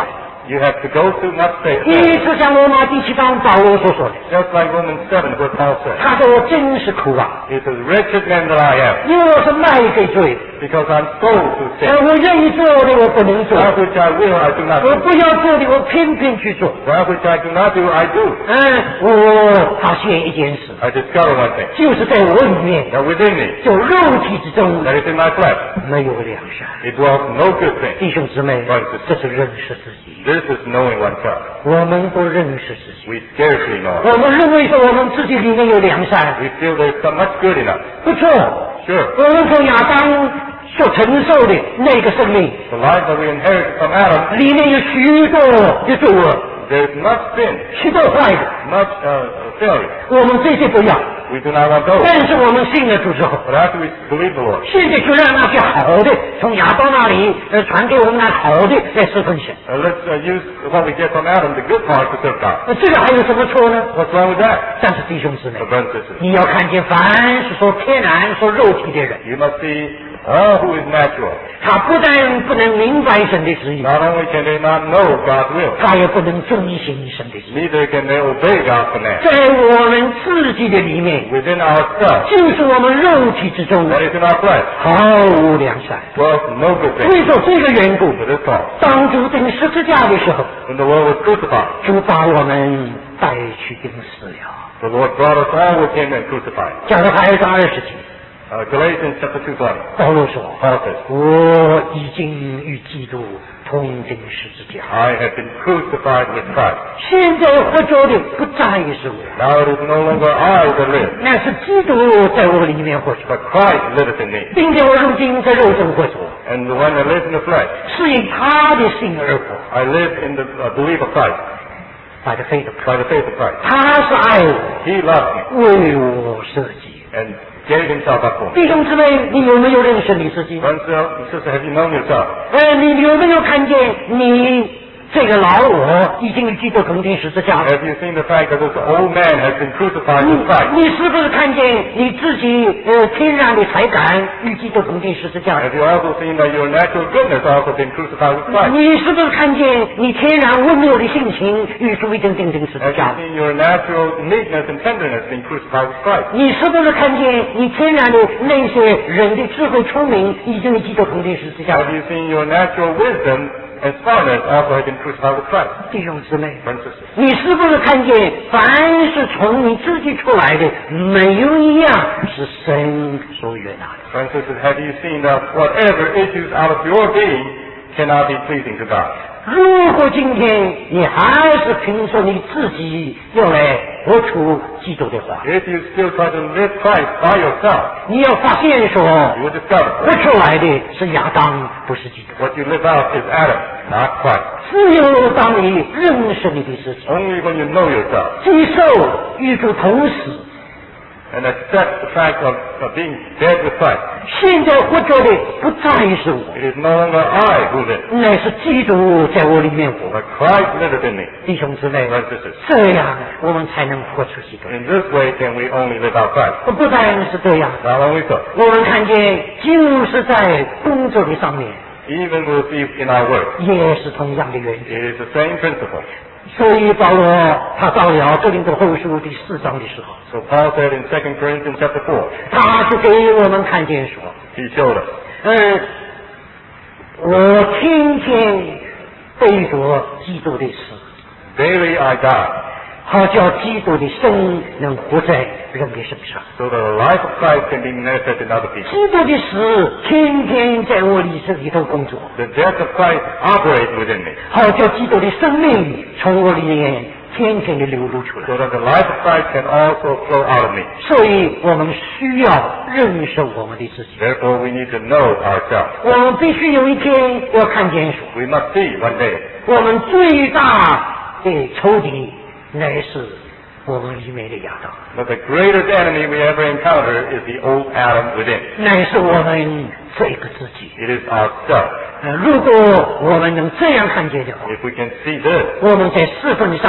Speaker 2: You have to go through much faith.
Speaker 1: 第一次像罗马第7章保罗所说的，
Speaker 2: Just like Romans 7, what Paul said.
Speaker 1: 他说我真是苦啊，
Speaker 2: He says, wretched man that I am,
Speaker 1: 因为我是卖给罪，
Speaker 2: because I'm sold to sin.
Speaker 1: 我愿意做的我不能做，
Speaker 2: That which I will, I do not
Speaker 1: 我
Speaker 2: do.
Speaker 1: 不要做的我偏偏去做。
Speaker 2: That which I do not do, I do.
Speaker 1: 我发现一件事，
Speaker 2: I discover one thing.
Speaker 1: 就是在我里面，
Speaker 2: That within me,
Speaker 1: 就肉体之中
Speaker 2: that is in my flesh,
Speaker 1: 没有良善。
Speaker 2: it dwells no good thing.
Speaker 1: 弟兄姊妹，这是认识自己。
Speaker 2: This is knowing oneself.
Speaker 1: 我们不认识自己，
Speaker 2: We scarcely know.
Speaker 1: 我们认为说我们自己里面有良善，
Speaker 2: We feel there's so much good in us.
Speaker 1: 不错。
Speaker 2: Sure.
Speaker 1: 我们从亚当所承受的那个生命
Speaker 2: The life that we inherited from Adam,
Speaker 1: 里面有许多的罪恶，
Speaker 2: there's much sin,
Speaker 1: 许多坏的，
Speaker 2: much failure.
Speaker 1: 我们这些不要。
Speaker 2: We do not want those.
Speaker 1: 但是我们信了主之后，
Speaker 2: But after we believe the Lord,
Speaker 1: 现在就让那些好的从亚当那里传给我们那好的来侍奉神。
Speaker 2: let's use what we get from Adam, the good part, to serve God.
Speaker 1: 这个还有什么错呢？
Speaker 2: What's wrong with that?
Speaker 1: 但是弟兄姊妹
Speaker 2: So,，brothers and sisters,
Speaker 1: 你要看见凡是说天然、说肉体的人，
Speaker 2: you must see all who is natural.
Speaker 1: 他不但不能明白神的旨意，
Speaker 2: Not only can they not know God's will,
Speaker 1: 他也不能遵行神的旨意。
Speaker 2: neither can they obey God's command.
Speaker 1: 在我们自己的里面，
Speaker 2: Within ourselves,
Speaker 1: 就是我们肉体之中
Speaker 2: that is in our flesh,
Speaker 1: 毫无良善。
Speaker 2: dwells no good
Speaker 1: 所
Speaker 2: thing.
Speaker 1: 以说这个缘故，
Speaker 2: For this cause,
Speaker 1: 当主钉十字架的时候，
Speaker 2: when the Lord was crucified,
Speaker 1: 主把我们带去钉死了。
Speaker 2: the Lord brought us all with him and crucified.
Speaker 1: 讲的还是20节，
Speaker 2: Galatians chapter 2:20.
Speaker 1: 保罗说
Speaker 2: Paul says,
Speaker 1: 我已经与基督同钉十字架，
Speaker 2: I have been crucified with Christ.
Speaker 1: 现在活着的不再是我，
Speaker 2: Now it is no longer I that live,
Speaker 1: 那是基督在我里面活着，
Speaker 2: but Christ liveth in me.
Speaker 1: 并且我如今在肉中活着，
Speaker 2: And the one that lives in the flesh,
Speaker 1: 是因他的信而活，
Speaker 2: I live in the belief of Christ,
Speaker 1: by the faith of
Speaker 2: by
Speaker 1: Christ。
Speaker 2: the faith of Christ.
Speaker 1: 他是爱我，
Speaker 2: He loved me
Speaker 1: 为我舍己。
Speaker 2: and gave himself up for me.
Speaker 1: 弟兄姊妹，你有没有认识你自己？
Speaker 2: Brothers and sisters, have you known yourself?
Speaker 1: 你有没有看见你这个老我已经与基督同钉十字架了？
Speaker 2: Have you seen the fact that this old man has been crucified with Christ?
Speaker 1: 你是不是看见你自己天然的才感与基督同钉十字架了？
Speaker 2: Have you also seen that your natural goodness also been crucified with Christ?
Speaker 1: 你是不是看见你天然温柔的性情与主已经钉十字
Speaker 2: Have
Speaker 1: 架
Speaker 2: you
Speaker 1: 了？
Speaker 2: seen your natural meekness and tenderness being crucified with Christ?
Speaker 1: 你是不是看见你天然的那些人的智慧聪明已经与基督同钉十字架了
Speaker 2: Have？you seen your natural wisdom and smartness also have been crucified with Christ?
Speaker 1: 弟兄姊妹，
Speaker 2: Brothers and sisters,
Speaker 1: 你是不是看见凡是从你自己出来的，没有一样是神所悦纳的？
Speaker 2: brothers and sisters, have you seen that whatever issues out of your being cannot be pleasing to God?
Speaker 1: 如果今天你还是凭着你自己要来活出基督的话，
Speaker 2: If you still try to live Christ by yourself,
Speaker 1: 你要发现说，
Speaker 2: you will discover
Speaker 1: 活出来的是亚当，不是基督。
Speaker 2: what you live out is Adam, not Christ.
Speaker 1: 只有当你认识你的自己，
Speaker 2: Only when you know yourself
Speaker 1: 接受与主同死，
Speaker 2: and accept the fact of being dead with Christ,
Speaker 1: 现在活着的不再是我，
Speaker 2: it is no longer I who lives,
Speaker 1: 乃是基督在我里面活。
Speaker 2: but Christ liveth in me.
Speaker 1: 弟兄姊妹，
Speaker 2: Brothers and sisters,
Speaker 1: 这样我们才能活出基督。
Speaker 2: in this way can we only live out Christ.
Speaker 1: 不但是这样，
Speaker 2: Not only so,
Speaker 1: 我们看见就是在工作的上面，
Speaker 2: even we'll see in our work,
Speaker 1: 也是同样的原则。
Speaker 2: it is the same principle.
Speaker 1: 所以保罗他到了哥林多后书第4章的时候，
Speaker 2: So Paul said in 2 Corinthians chapter 4,
Speaker 1: 他是给我们看见说，
Speaker 2: he showed us,
Speaker 1: 我天天背着基督的死，
Speaker 2: daily I die,
Speaker 1: 好叫基督的生能活在人的身上。
Speaker 2: so that the life of Christ can be manifested in other people.
Speaker 1: 基督的死天天在我里头工作，
Speaker 2: The death of Christ operates within me,
Speaker 1: 好叫基督的生命从我里面天天的流露出来。
Speaker 2: so that the life of Christ can also flow out of me.
Speaker 1: 所以我们需要认识我们的自己，
Speaker 2: Therefore, we need to know ourselves.
Speaker 1: 我们必须有一天要看见说，
Speaker 2: We must see one day
Speaker 1: 我们最大的仇敌乃是我们里面的亚当，
Speaker 2: that the greatest enemy we ever encounter is the old Adam within.
Speaker 1: 乃是我们这个自己。
Speaker 2: It is ourselves.
Speaker 1: 如果我们能这样看见的话，
Speaker 2: If we can see this,
Speaker 1: 我们在侍奉上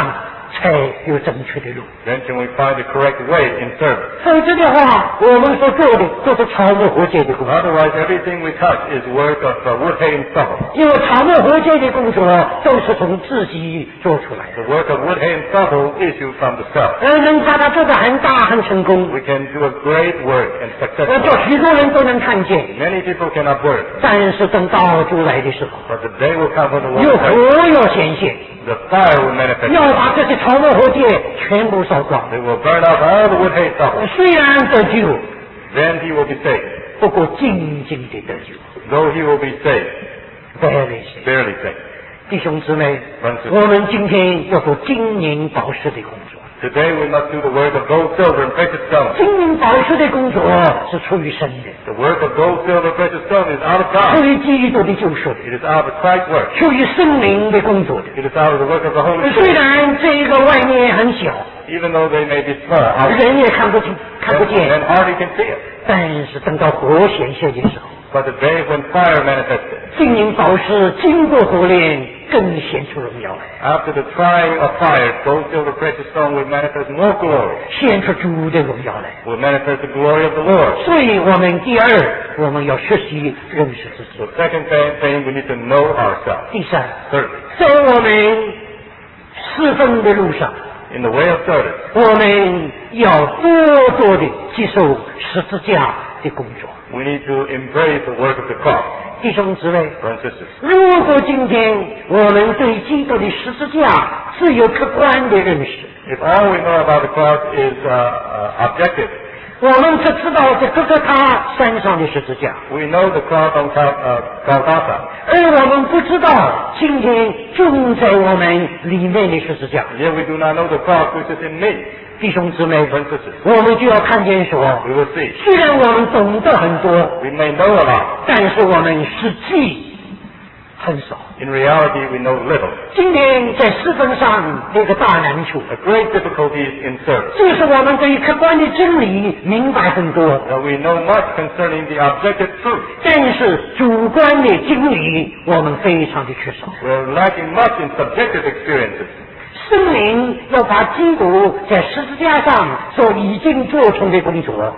Speaker 1: 才有正确的路。
Speaker 2: Then can we find the correct way in service?
Speaker 1: 否则的话，我们所做的都是草木和解的工作。
Speaker 2: Otherwise, everything we touch is work of wood, hay, and stubble.
Speaker 1: 因为草木和解的工作都是从自己做出来的，
Speaker 2: The work of wood, hay, and stubble issue from the self.
Speaker 1: 能把它做得很大很成功，
Speaker 2: We can do a great work and
Speaker 1: 做
Speaker 2: successful.
Speaker 1: 许多人都能看见。
Speaker 2: Many people cannot work,
Speaker 1: 但是等到主来的时候，
Speaker 2: but the day will come when the
Speaker 1: 有
Speaker 2: Lord comes.
Speaker 1: 火要显现，
Speaker 2: The fire will manifest.
Speaker 1: 要把这些草木和解全部烧光。
Speaker 2: They will burn up all the wood, hay, and stubble.
Speaker 1: 虽然得救，
Speaker 2: Then he will be saved.
Speaker 1: 不过静静的得救。
Speaker 2: Though he will be saved,
Speaker 1: Barely saved.
Speaker 2: barely saved.
Speaker 1: 弟兄姊妹，
Speaker 2: Brothers and
Speaker 1: 我们今天要做金银宝石的工作。
Speaker 2: Today we must do the work of gold, silver, and precious stone.
Speaker 1: 金银宝石的工作是出于神的，
Speaker 2: The work of gold, silver, precious stone is out of
Speaker 1: 出
Speaker 2: God.
Speaker 1: 于基督的救赎的，
Speaker 2: It is out of Christ's work.
Speaker 1: 出于圣灵的工作的。
Speaker 2: It is out of the work of the Holy
Speaker 1: 虽
Speaker 2: Spirit.
Speaker 1: 然这个外面很小，
Speaker 2: Even though they may be small, outwardly,
Speaker 1: 人也看不清、看不
Speaker 2: and
Speaker 1: 见，
Speaker 2: hardly can see it.
Speaker 1: 但是等到火显现的时候，
Speaker 2: But the day when fire manifested,
Speaker 1: 金银宝石经过火炼，更显出荣耀来，
Speaker 2: after the trying of fire, gold, silver, precious stone will manifest more glory.
Speaker 1: 显出主的荣耀来。
Speaker 2: Will manifest the glory of the Lord.
Speaker 1: 所以我们第二，我们要学习认识自己。
Speaker 2: The second thing, we need to know ourselves.
Speaker 1: 第三，
Speaker 2: Thirdly,
Speaker 1: 在我们侍奉的路上，
Speaker 2: in the way of service,
Speaker 1: 我们要多多的接受十字架的工作。
Speaker 2: we need to embrace the work of the cross.
Speaker 1: 弟兄姊妹，
Speaker 2: Brothers and sisters,
Speaker 1: 如果今天我们对基督的十字架只有客观的认识，
Speaker 2: if all we know about the cross is objective,
Speaker 1: 我们只知道这哥哥他山上的十字架，
Speaker 2: we know the cross on Golgotha,
Speaker 1: 而我们不知道今天种在我们里面的十字架。
Speaker 2: yet we do not know the cross which is in me.
Speaker 1: 弟兄姊妹，
Speaker 2: Brothers and sisters,
Speaker 1: 我们就要看见说，
Speaker 2: we will see.
Speaker 1: 虽然我们懂得很多，
Speaker 2: We may know a lot.
Speaker 1: 但是我们实际很少。
Speaker 2: In reality, we know little.
Speaker 1: 今天在侍奉上那个大难处，
Speaker 2: A great difficulty is in service.
Speaker 1: 就是我们对于客观的真理明白很多，
Speaker 2: That we know much concerning the objective truth.
Speaker 1: 但是主观的经历我们非常的缺少。
Speaker 2: We're lacking much in subjective experiences.
Speaker 1: 圣灵要把基督在十字架上所已经做成的工作，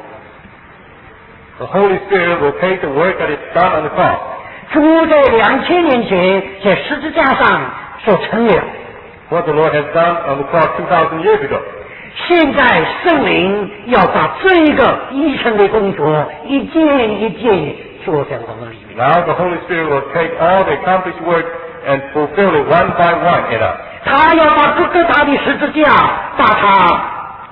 Speaker 2: The Holy Spirit will take the work that is done on the cross.
Speaker 1: 主在2000年前在十字架上所成了。
Speaker 2: What the Lord has done on the cross 2,000 years ago.
Speaker 1: 现在圣灵要把这一个一成的工作一件一件做在我们里面。
Speaker 2: Now the Holy Spirit will take all the accomplished work and fulfill it one by one in us.
Speaker 1: 他要把各个大的十字架，把它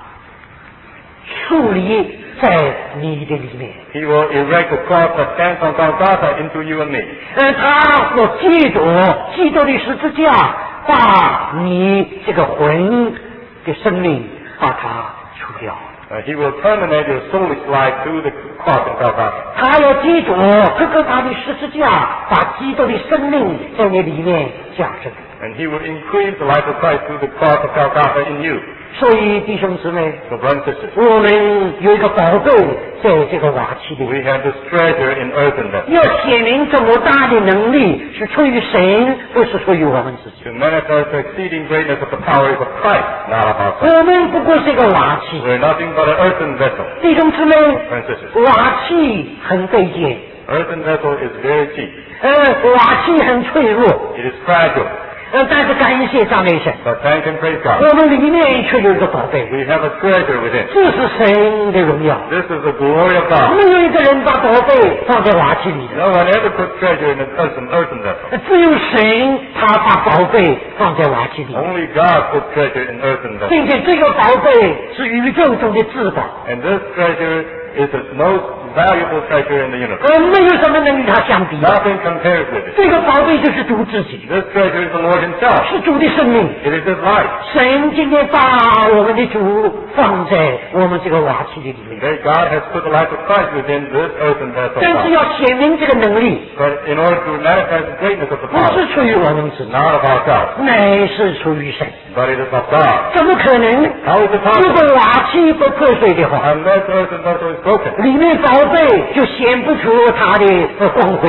Speaker 1: 树立在你的里面。
Speaker 2: He will erect the cross that stands on Golgotha into you and me.
Speaker 1: 他要借着基督的十字架，把你这个魂的生命把它除掉。
Speaker 2: He will terminate your soulish life through the cross of Golgotha.
Speaker 1: 他要借着各个大的十字架，把基督的生命在你里面加深。
Speaker 2: And He will increase the life of Christ through the cross of Golgotha in you.
Speaker 1: 所以弟兄姊妹，
Speaker 2: So brothers and sisters,
Speaker 1: 我们有一个宝贝在这个瓦器里
Speaker 2: we have this treasure in earthen vessels
Speaker 1: 要显明这么大的能力是出于神，不是出于我们自己。
Speaker 2: to manifest the exceeding greatness of the powers of Christ, not of ourselves.
Speaker 1: 我们不过是一个瓦器，
Speaker 2: We're nothing but an earthen vessel.
Speaker 1: 弟兄姊妹，
Speaker 2: Brothers and sisters,
Speaker 1: 瓦器很卑贱，
Speaker 2: earthen vessel is very cheap.
Speaker 1: 瓦器很脆弱，
Speaker 2: It is fragile.
Speaker 1: 但是感谢赞美神，
Speaker 2: But thank and praise God.
Speaker 1: 我们里面却有一个宝贝，
Speaker 2: We have a treasure within.
Speaker 1: 这是神的荣耀。
Speaker 2: This is the glory of God.
Speaker 1: 没有一个人把宝贝放在瓦器里的，
Speaker 2: No one ever put treasure in an earthen vessel.
Speaker 1: 只有神他把宝贝放在瓦器里，
Speaker 2: Only God put treasure in earthen vessels.
Speaker 1: 并且这个宝贝是宇宙中的至宝，
Speaker 2: And this treasure is the most valuable treasure in the universe.
Speaker 1: 没有什么能与它相比。
Speaker 2: Nothing compares with it.
Speaker 1: 这个宝贝就是主自己，
Speaker 2: This treasure is the Lord Himself.
Speaker 1: 是主的生命。
Speaker 2: It is His life.
Speaker 1: 神今天把我们的主放在我们这个瓦器的里面，
Speaker 2: Today God has put the life of Christ within this earthen vessel.
Speaker 1: 但是
Speaker 2: of
Speaker 1: 要显明这个能力，
Speaker 2: God. But in order to manifest the greatness of the
Speaker 1: 不
Speaker 2: power,
Speaker 1: 是出于我们自己，
Speaker 2: not of ourselves,
Speaker 1: 乃是出于神。
Speaker 2: but it is of God.
Speaker 1: 怎么可能？
Speaker 2: How is it
Speaker 1: 如
Speaker 2: possible?
Speaker 1: 果瓦器不破碎的话，
Speaker 2: Unless earthen vessel is broken,
Speaker 1: 里面宝贝就显不出它的光辉来。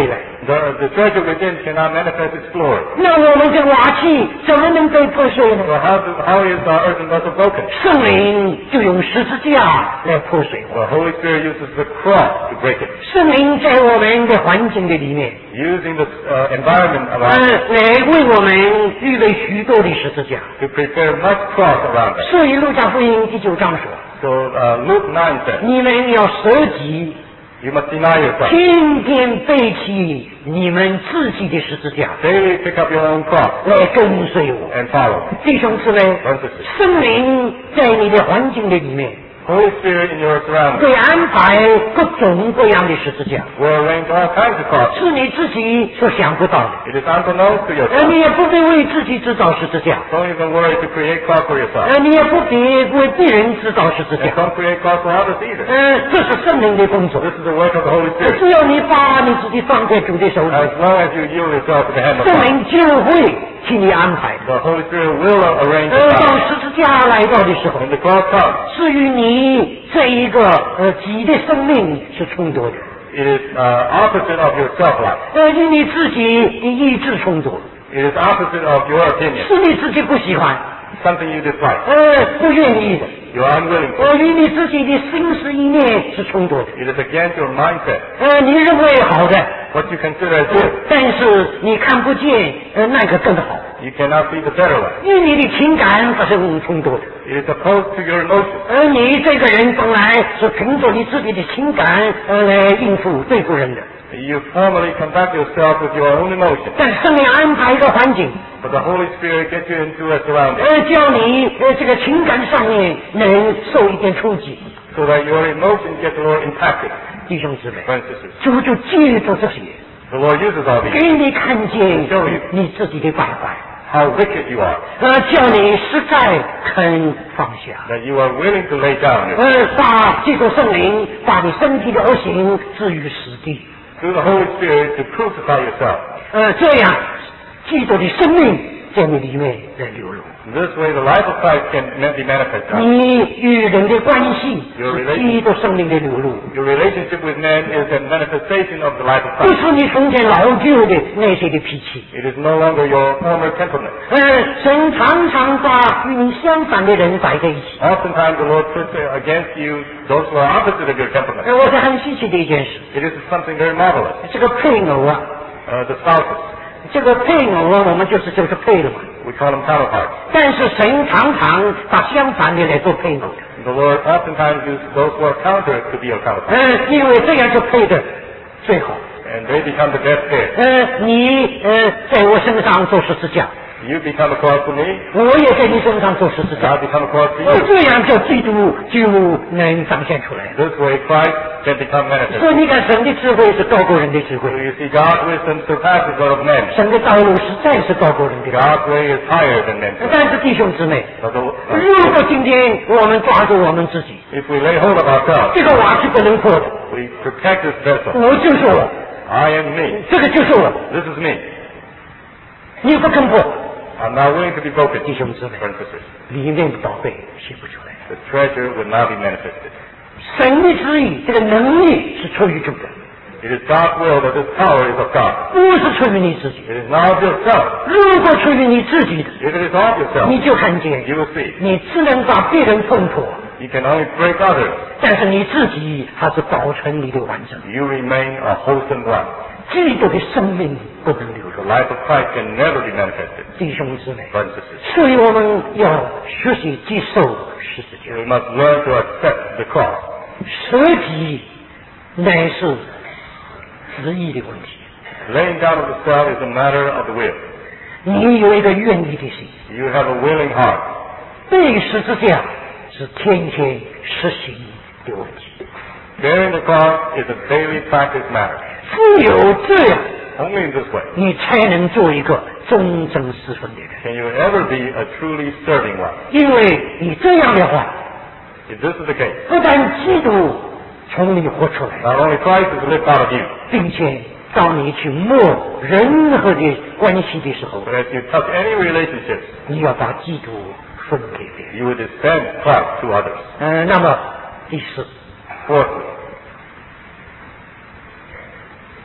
Speaker 2: The treasure within cannot manifest its glory.
Speaker 1: 那我们的瓦器怎么能被破碎呢？
Speaker 2: So how is our earthen vessel broken?
Speaker 1: 圣灵就用十字架来破碎我。
Speaker 2: The Holy Spirit uses the cross to break it.
Speaker 1: 圣灵在我们的环境的里面，
Speaker 2: Using the environment around us
Speaker 1: 来为我们预备许多的十字架。
Speaker 2: to prepare much cross around us.
Speaker 1: 所以路加福音第9章说，
Speaker 2: So Luke 9 says,
Speaker 1: 你们要舍己，
Speaker 2: you must deny yourself.
Speaker 1: 天天背起你们自己的十字架
Speaker 2: Daily pick up your own cross
Speaker 1: 来跟随我。
Speaker 2: and follow.
Speaker 1: 弟兄姊妹，
Speaker 2: Brothers and sisters,
Speaker 1: 圣灵在你的环境的里面
Speaker 2: Holy Spirit in your surroundings
Speaker 1: 会安排各种各样的十字架，
Speaker 2: will arrange all kinds of crosses.
Speaker 1: 是你自己所想不到的。
Speaker 2: It is unbeknownst to
Speaker 1: 而
Speaker 2: yourself.
Speaker 1: 你也不必为自己制造十字架，
Speaker 2: Don't even worry to create cross for yourself.
Speaker 1: 你也不必为别人制造十字
Speaker 2: And
Speaker 1: 架。
Speaker 2: don't create cross for others either.
Speaker 1: 这是圣灵的工作。
Speaker 2: This is the work of the Holy Spirit.
Speaker 1: 只要你把你自己放在主的手里，
Speaker 2: As long as you yield yourself to the hand of
Speaker 1: 圣
Speaker 2: God,
Speaker 1: 灵就会替你安排。
Speaker 2: the Holy Spirit will arrange
Speaker 1: 当
Speaker 2: the
Speaker 1: 十字架来到的时候，
Speaker 2: When the cross comes,
Speaker 1: 是与你这一个己的生命是冲突的，
Speaker 2: it is opposite of your self-life.
Speaker 1: 与你自己的意志冲突，
Speaker 2: It is opposite of your opinion.
Speaker 1: 是你自己不喜欢，
Speaker 2: Something you dislike.
Speaker 1: 不愿意的，
Speaker 2: You are unwilling to.
Speaker 1: 与你自己的心思意念是冲突的。
Speaker 2: It is against your mindset.
Speaker 1: 你认为好的，
Speaker 2: What you consider as good,
Speaker 1: 但是你看不见那个更好，
Speaker 2: you cannot see the better one.
Speaker 1: 与你的情感发生冲突的。
Speaker 2: It is opposed to your emotions.
Speaker 1: 你这个人本来是凭着你自己的情感来应付对付人的，
Speaker 2: You formally conduct yourself with your own emotions.
Speaker 1: 但圣灵安排一个环境，
Speaker 2: But the Holy Spirit gets you into a surrounding
Speaker 1: 叫你这个情感上面能受一点冲击。
Speaker 2: so that your emotions get more impacted.
Speaker 1: 弟兄姊妹，
Speaker 2: Brothers and sisters,
Speaker 1: 主就借着这些，
Speaker 2: the Lord uses all
Speaker 1: 给
Speaker 2: these
Speaker 1: 你看见你自己的败坏，
Speaker 2: how wicked you are,
Speaker 1: 叫你实在肯放下。
Speaker 2: that you are willing to lay down your
Speaker 1: 把这个圣灵把你身体的恶行置于死地，
Speaker 2: through the Holy Spirit to crucify yourself.
Speaker 1: 这样基督的生命在你里面来流露。
Speaker 2: This way, the life of Christ can be manifested.
Speaker 1: 你与人的关系是基督生命的流露，
Speaker 2: Your relationship with men is a manifestation of the life of
Speaker 1: 不
Speaker 2: Christ.
Speaker 1: 是你从前老旧的那些的脾气。
Speaker 2: It is no longer your former temperament.
Speaker 1: 神常常把与你相反的人摆在一起。
Speaker 2: Oftentimes, the Lord puts against you those who are opposite of your temperament.
Speaker 1: 我是很稀奇的一件事，
Speaker 2: It is something very marvelous.
Speaker 1: 这个配偶啊，
Speaker 2: The spouses,
Speaker 1: 这个配偶啊，我们就是配了嘛。
Speaker 2: we call them counterparts.
Speaker 1: 但是神常常把相反的来做配偶的。
Speaker 2: The Lord oftentimes uses those who are counter to be your counterparts.
Speaker 1: 因为这样就配的最好。
Speaker 2: And they become the best pair.
Speaker 1: 你在我身上做十字架，
Speaker 2: You become a cross to me,
Speaker 1: 我也在你身上做十字架
Speaker 2: I，become a cross to you.
Speaker 1: 这样就基督就能彰显出来。
Speaker 2: This way, Christ can become
Speaker 1: 所
Speaker 2: manifest.
Speaker 1: 以你看，神的智慧是高过人的智
Speaker 2: So
Speaker 1: 慧，
Speaker 2: you see, God's wisdom surpasses that of men.
Speaker 1: 神的道路实在是高过人的。
Speaker 2: God's way is higher than men's way.
Speaker 1: 但是弟兄姊妹，
Speaker 2: But
Speaker 1: 如果今天我们抓住我们自己，
Speaker 2: if we lay hold of ourselves,
Speaker 1: 这个瓦是不能破的，
Speaker 2: we protect this vessel.
Speaker 1: 我就是我，
Speaker 2: I am me.
Speaker 1: 这个就是我，
Speaker 2: This is me.
Speaker 1: 你不肯破，
Speaker 2: I'm not willing to be broken.
Speaker 1: 弟兄姊妹，
Speaker 2: Brothers and sisters,
Speaker 1: 里面的宝贝写不出来。
Speaker 2: the treasure would not be manifested.
Speaker 1: 神的旨意，这个能力是出于主的，
Speaker 2: It is God's will that this power is of God.
Speaker 1: 不是出于你自己。
Speaker 2: It is not of yourself.
Speaker 1: 如果出于你自己的，
Speaker 2: If it is of yourself,
Speaker 1: 你就看见
Speaker 2: you will see.
Speaker 1: 你只能把别人冲破，
Speaker 2: You can only break others.
Speaker 1: 但是你自己还是保存你的完整。
Speaker 2: You remain a wholesome one.
Speaker 1: 基督的生命不能流
Speaker 2: The
Speaker 1: 露，
Speaker 2: life of Christ can never be manifested.
Speaker 1: 弟兄姊妹。
Speaker 2: Brothers and sisters,
Speaker 1: 所以我们要学习接受十字架，
Speaker 2: we must learn to accept the cross.
Speaker 1: 舍己乃是旨意的问题。
Speaker 2: Laying down of the self is a matter of the will.
Speaker 1: 你有一个愿意的心，
Speaker 2: You have a willing heart.
Speaker 1: 背十字架是天天实行的问题。
Speaker 2: Bearing the cross is a daily practice matter.
Speaker 1: 只有这样，
Speaker 2: Only in this way
Speaker 1: 你才能做一个真正侍奉的人。
Speaker 2: can you ever be a truly serving one.
Speaker 1: 因为你这样的话，
Speaker 2: If this is the case,
Speaker 1: 不但基督从你活出来，
Speaker 2: not only Christ is lived out of you,
Speaker 1: 并且当你去摸任何的关系的时候，
Speaker 2: but as you touch any relationships,
Speaker 1: 你要把基督分给别人。
Speaker 2: you will dispense Christ to others.
Speaker 1: 那么第四，
Speaker 2: Fourthly,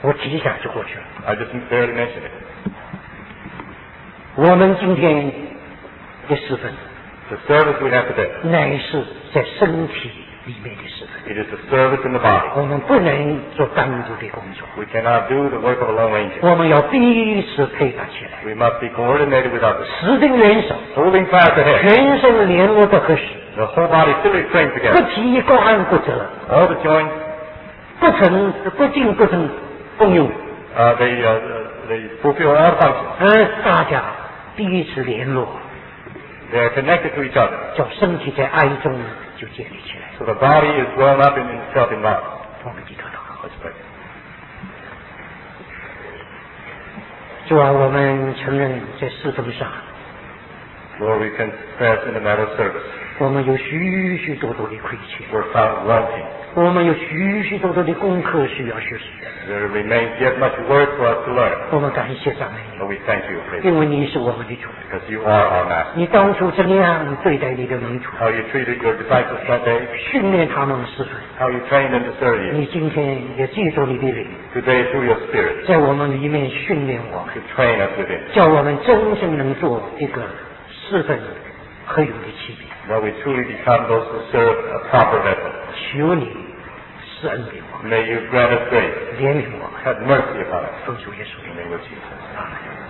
Speaker 1: 我提一下就过去了。
Speaker 2: I just barely mentioned it.
Speaker 1: 我们今天的侍奉，
Speaker 2: The service we have today,
Speaker 1: 乃是在身体里面的侍奉。
Speaker 2: it is the service in the body.
Speaker 1: 我们不能做单独的工作，
Speaker 2: We cannot do the work of a lone ranger.
Speaker 1: 我们要彼此配合起来，
Speaker 2: We must be coordinated with others.
Speaker 1: 持定元首，
Speaker 2: Holding fast the head,
Speaker 1: 全身联络的合适，
Speaker 2: the whole body fitly trained
Speaker 1: 不
Speaker 2: together.
Speaker 1: 提各按各责，
Speaker 2: All the joints,
Speaker 1: 不尽不成功用，
Speaker 2: they fulfill all functions.
Speaker 1: 大家彼此联络，
Speaker 2: They are connected to each other.
Speaker 1: 叫身体在爱中就建立起来。
Speaker 2: So the body is grown up in itself in love.
Speaker 1: 我们低头祷告。
Speaker 2: Let's pray.
Speaker 1: 主啊，我们承认在侍奉上，
Speaker 2: Lord, we confess in the matter of service.
Speaker 1: 我们有许许多多的亏欠，
Speaker 2: We're found wanting.
Speaker 1: 我们有许许多多的功课需要学习。
Speaker 2: There remains yet much work for us to learn.
Speaker 1: 我们感谢赞美
Speaker 2: But we thank you,
Speaker 1: 你，
Speaker 2: Lord,
Speaker 1: 因为你是我们的主。
Speaker 2: because you are our master.
Speaker 1: 你当初怎样对待你的门徒，
Speaker 2: How you treated your disciples that day,
Speaker 1: 训练他们侍奉。
Speaker 2: how you trained them to serve you.
Speaker 1: 你今天也记住你的灵，
Speaker 2: Today, through your Spirit,
Speaker 1: 在我们里面训练我们，
Speaker 2: to train us within.
Speaker 1: 叫我们真正能做一个侍奉和有的器皿。
Speaker 2: That we truly become those who serve a proper vessel.
Speaker 1: 求你施恩给我们，
Speaker 2: May you grant us grace.
Speaker 1: 怜悯我们，
Speaker 2: Have mercy upon us.
Speaker 1: 奉主耶稣
Speaker 2: In
Speaker 1: 的
Speaker 2: the
Speaker 1: 名。
Speaker 2: name of Jesus.
Speaker 1: 阿门。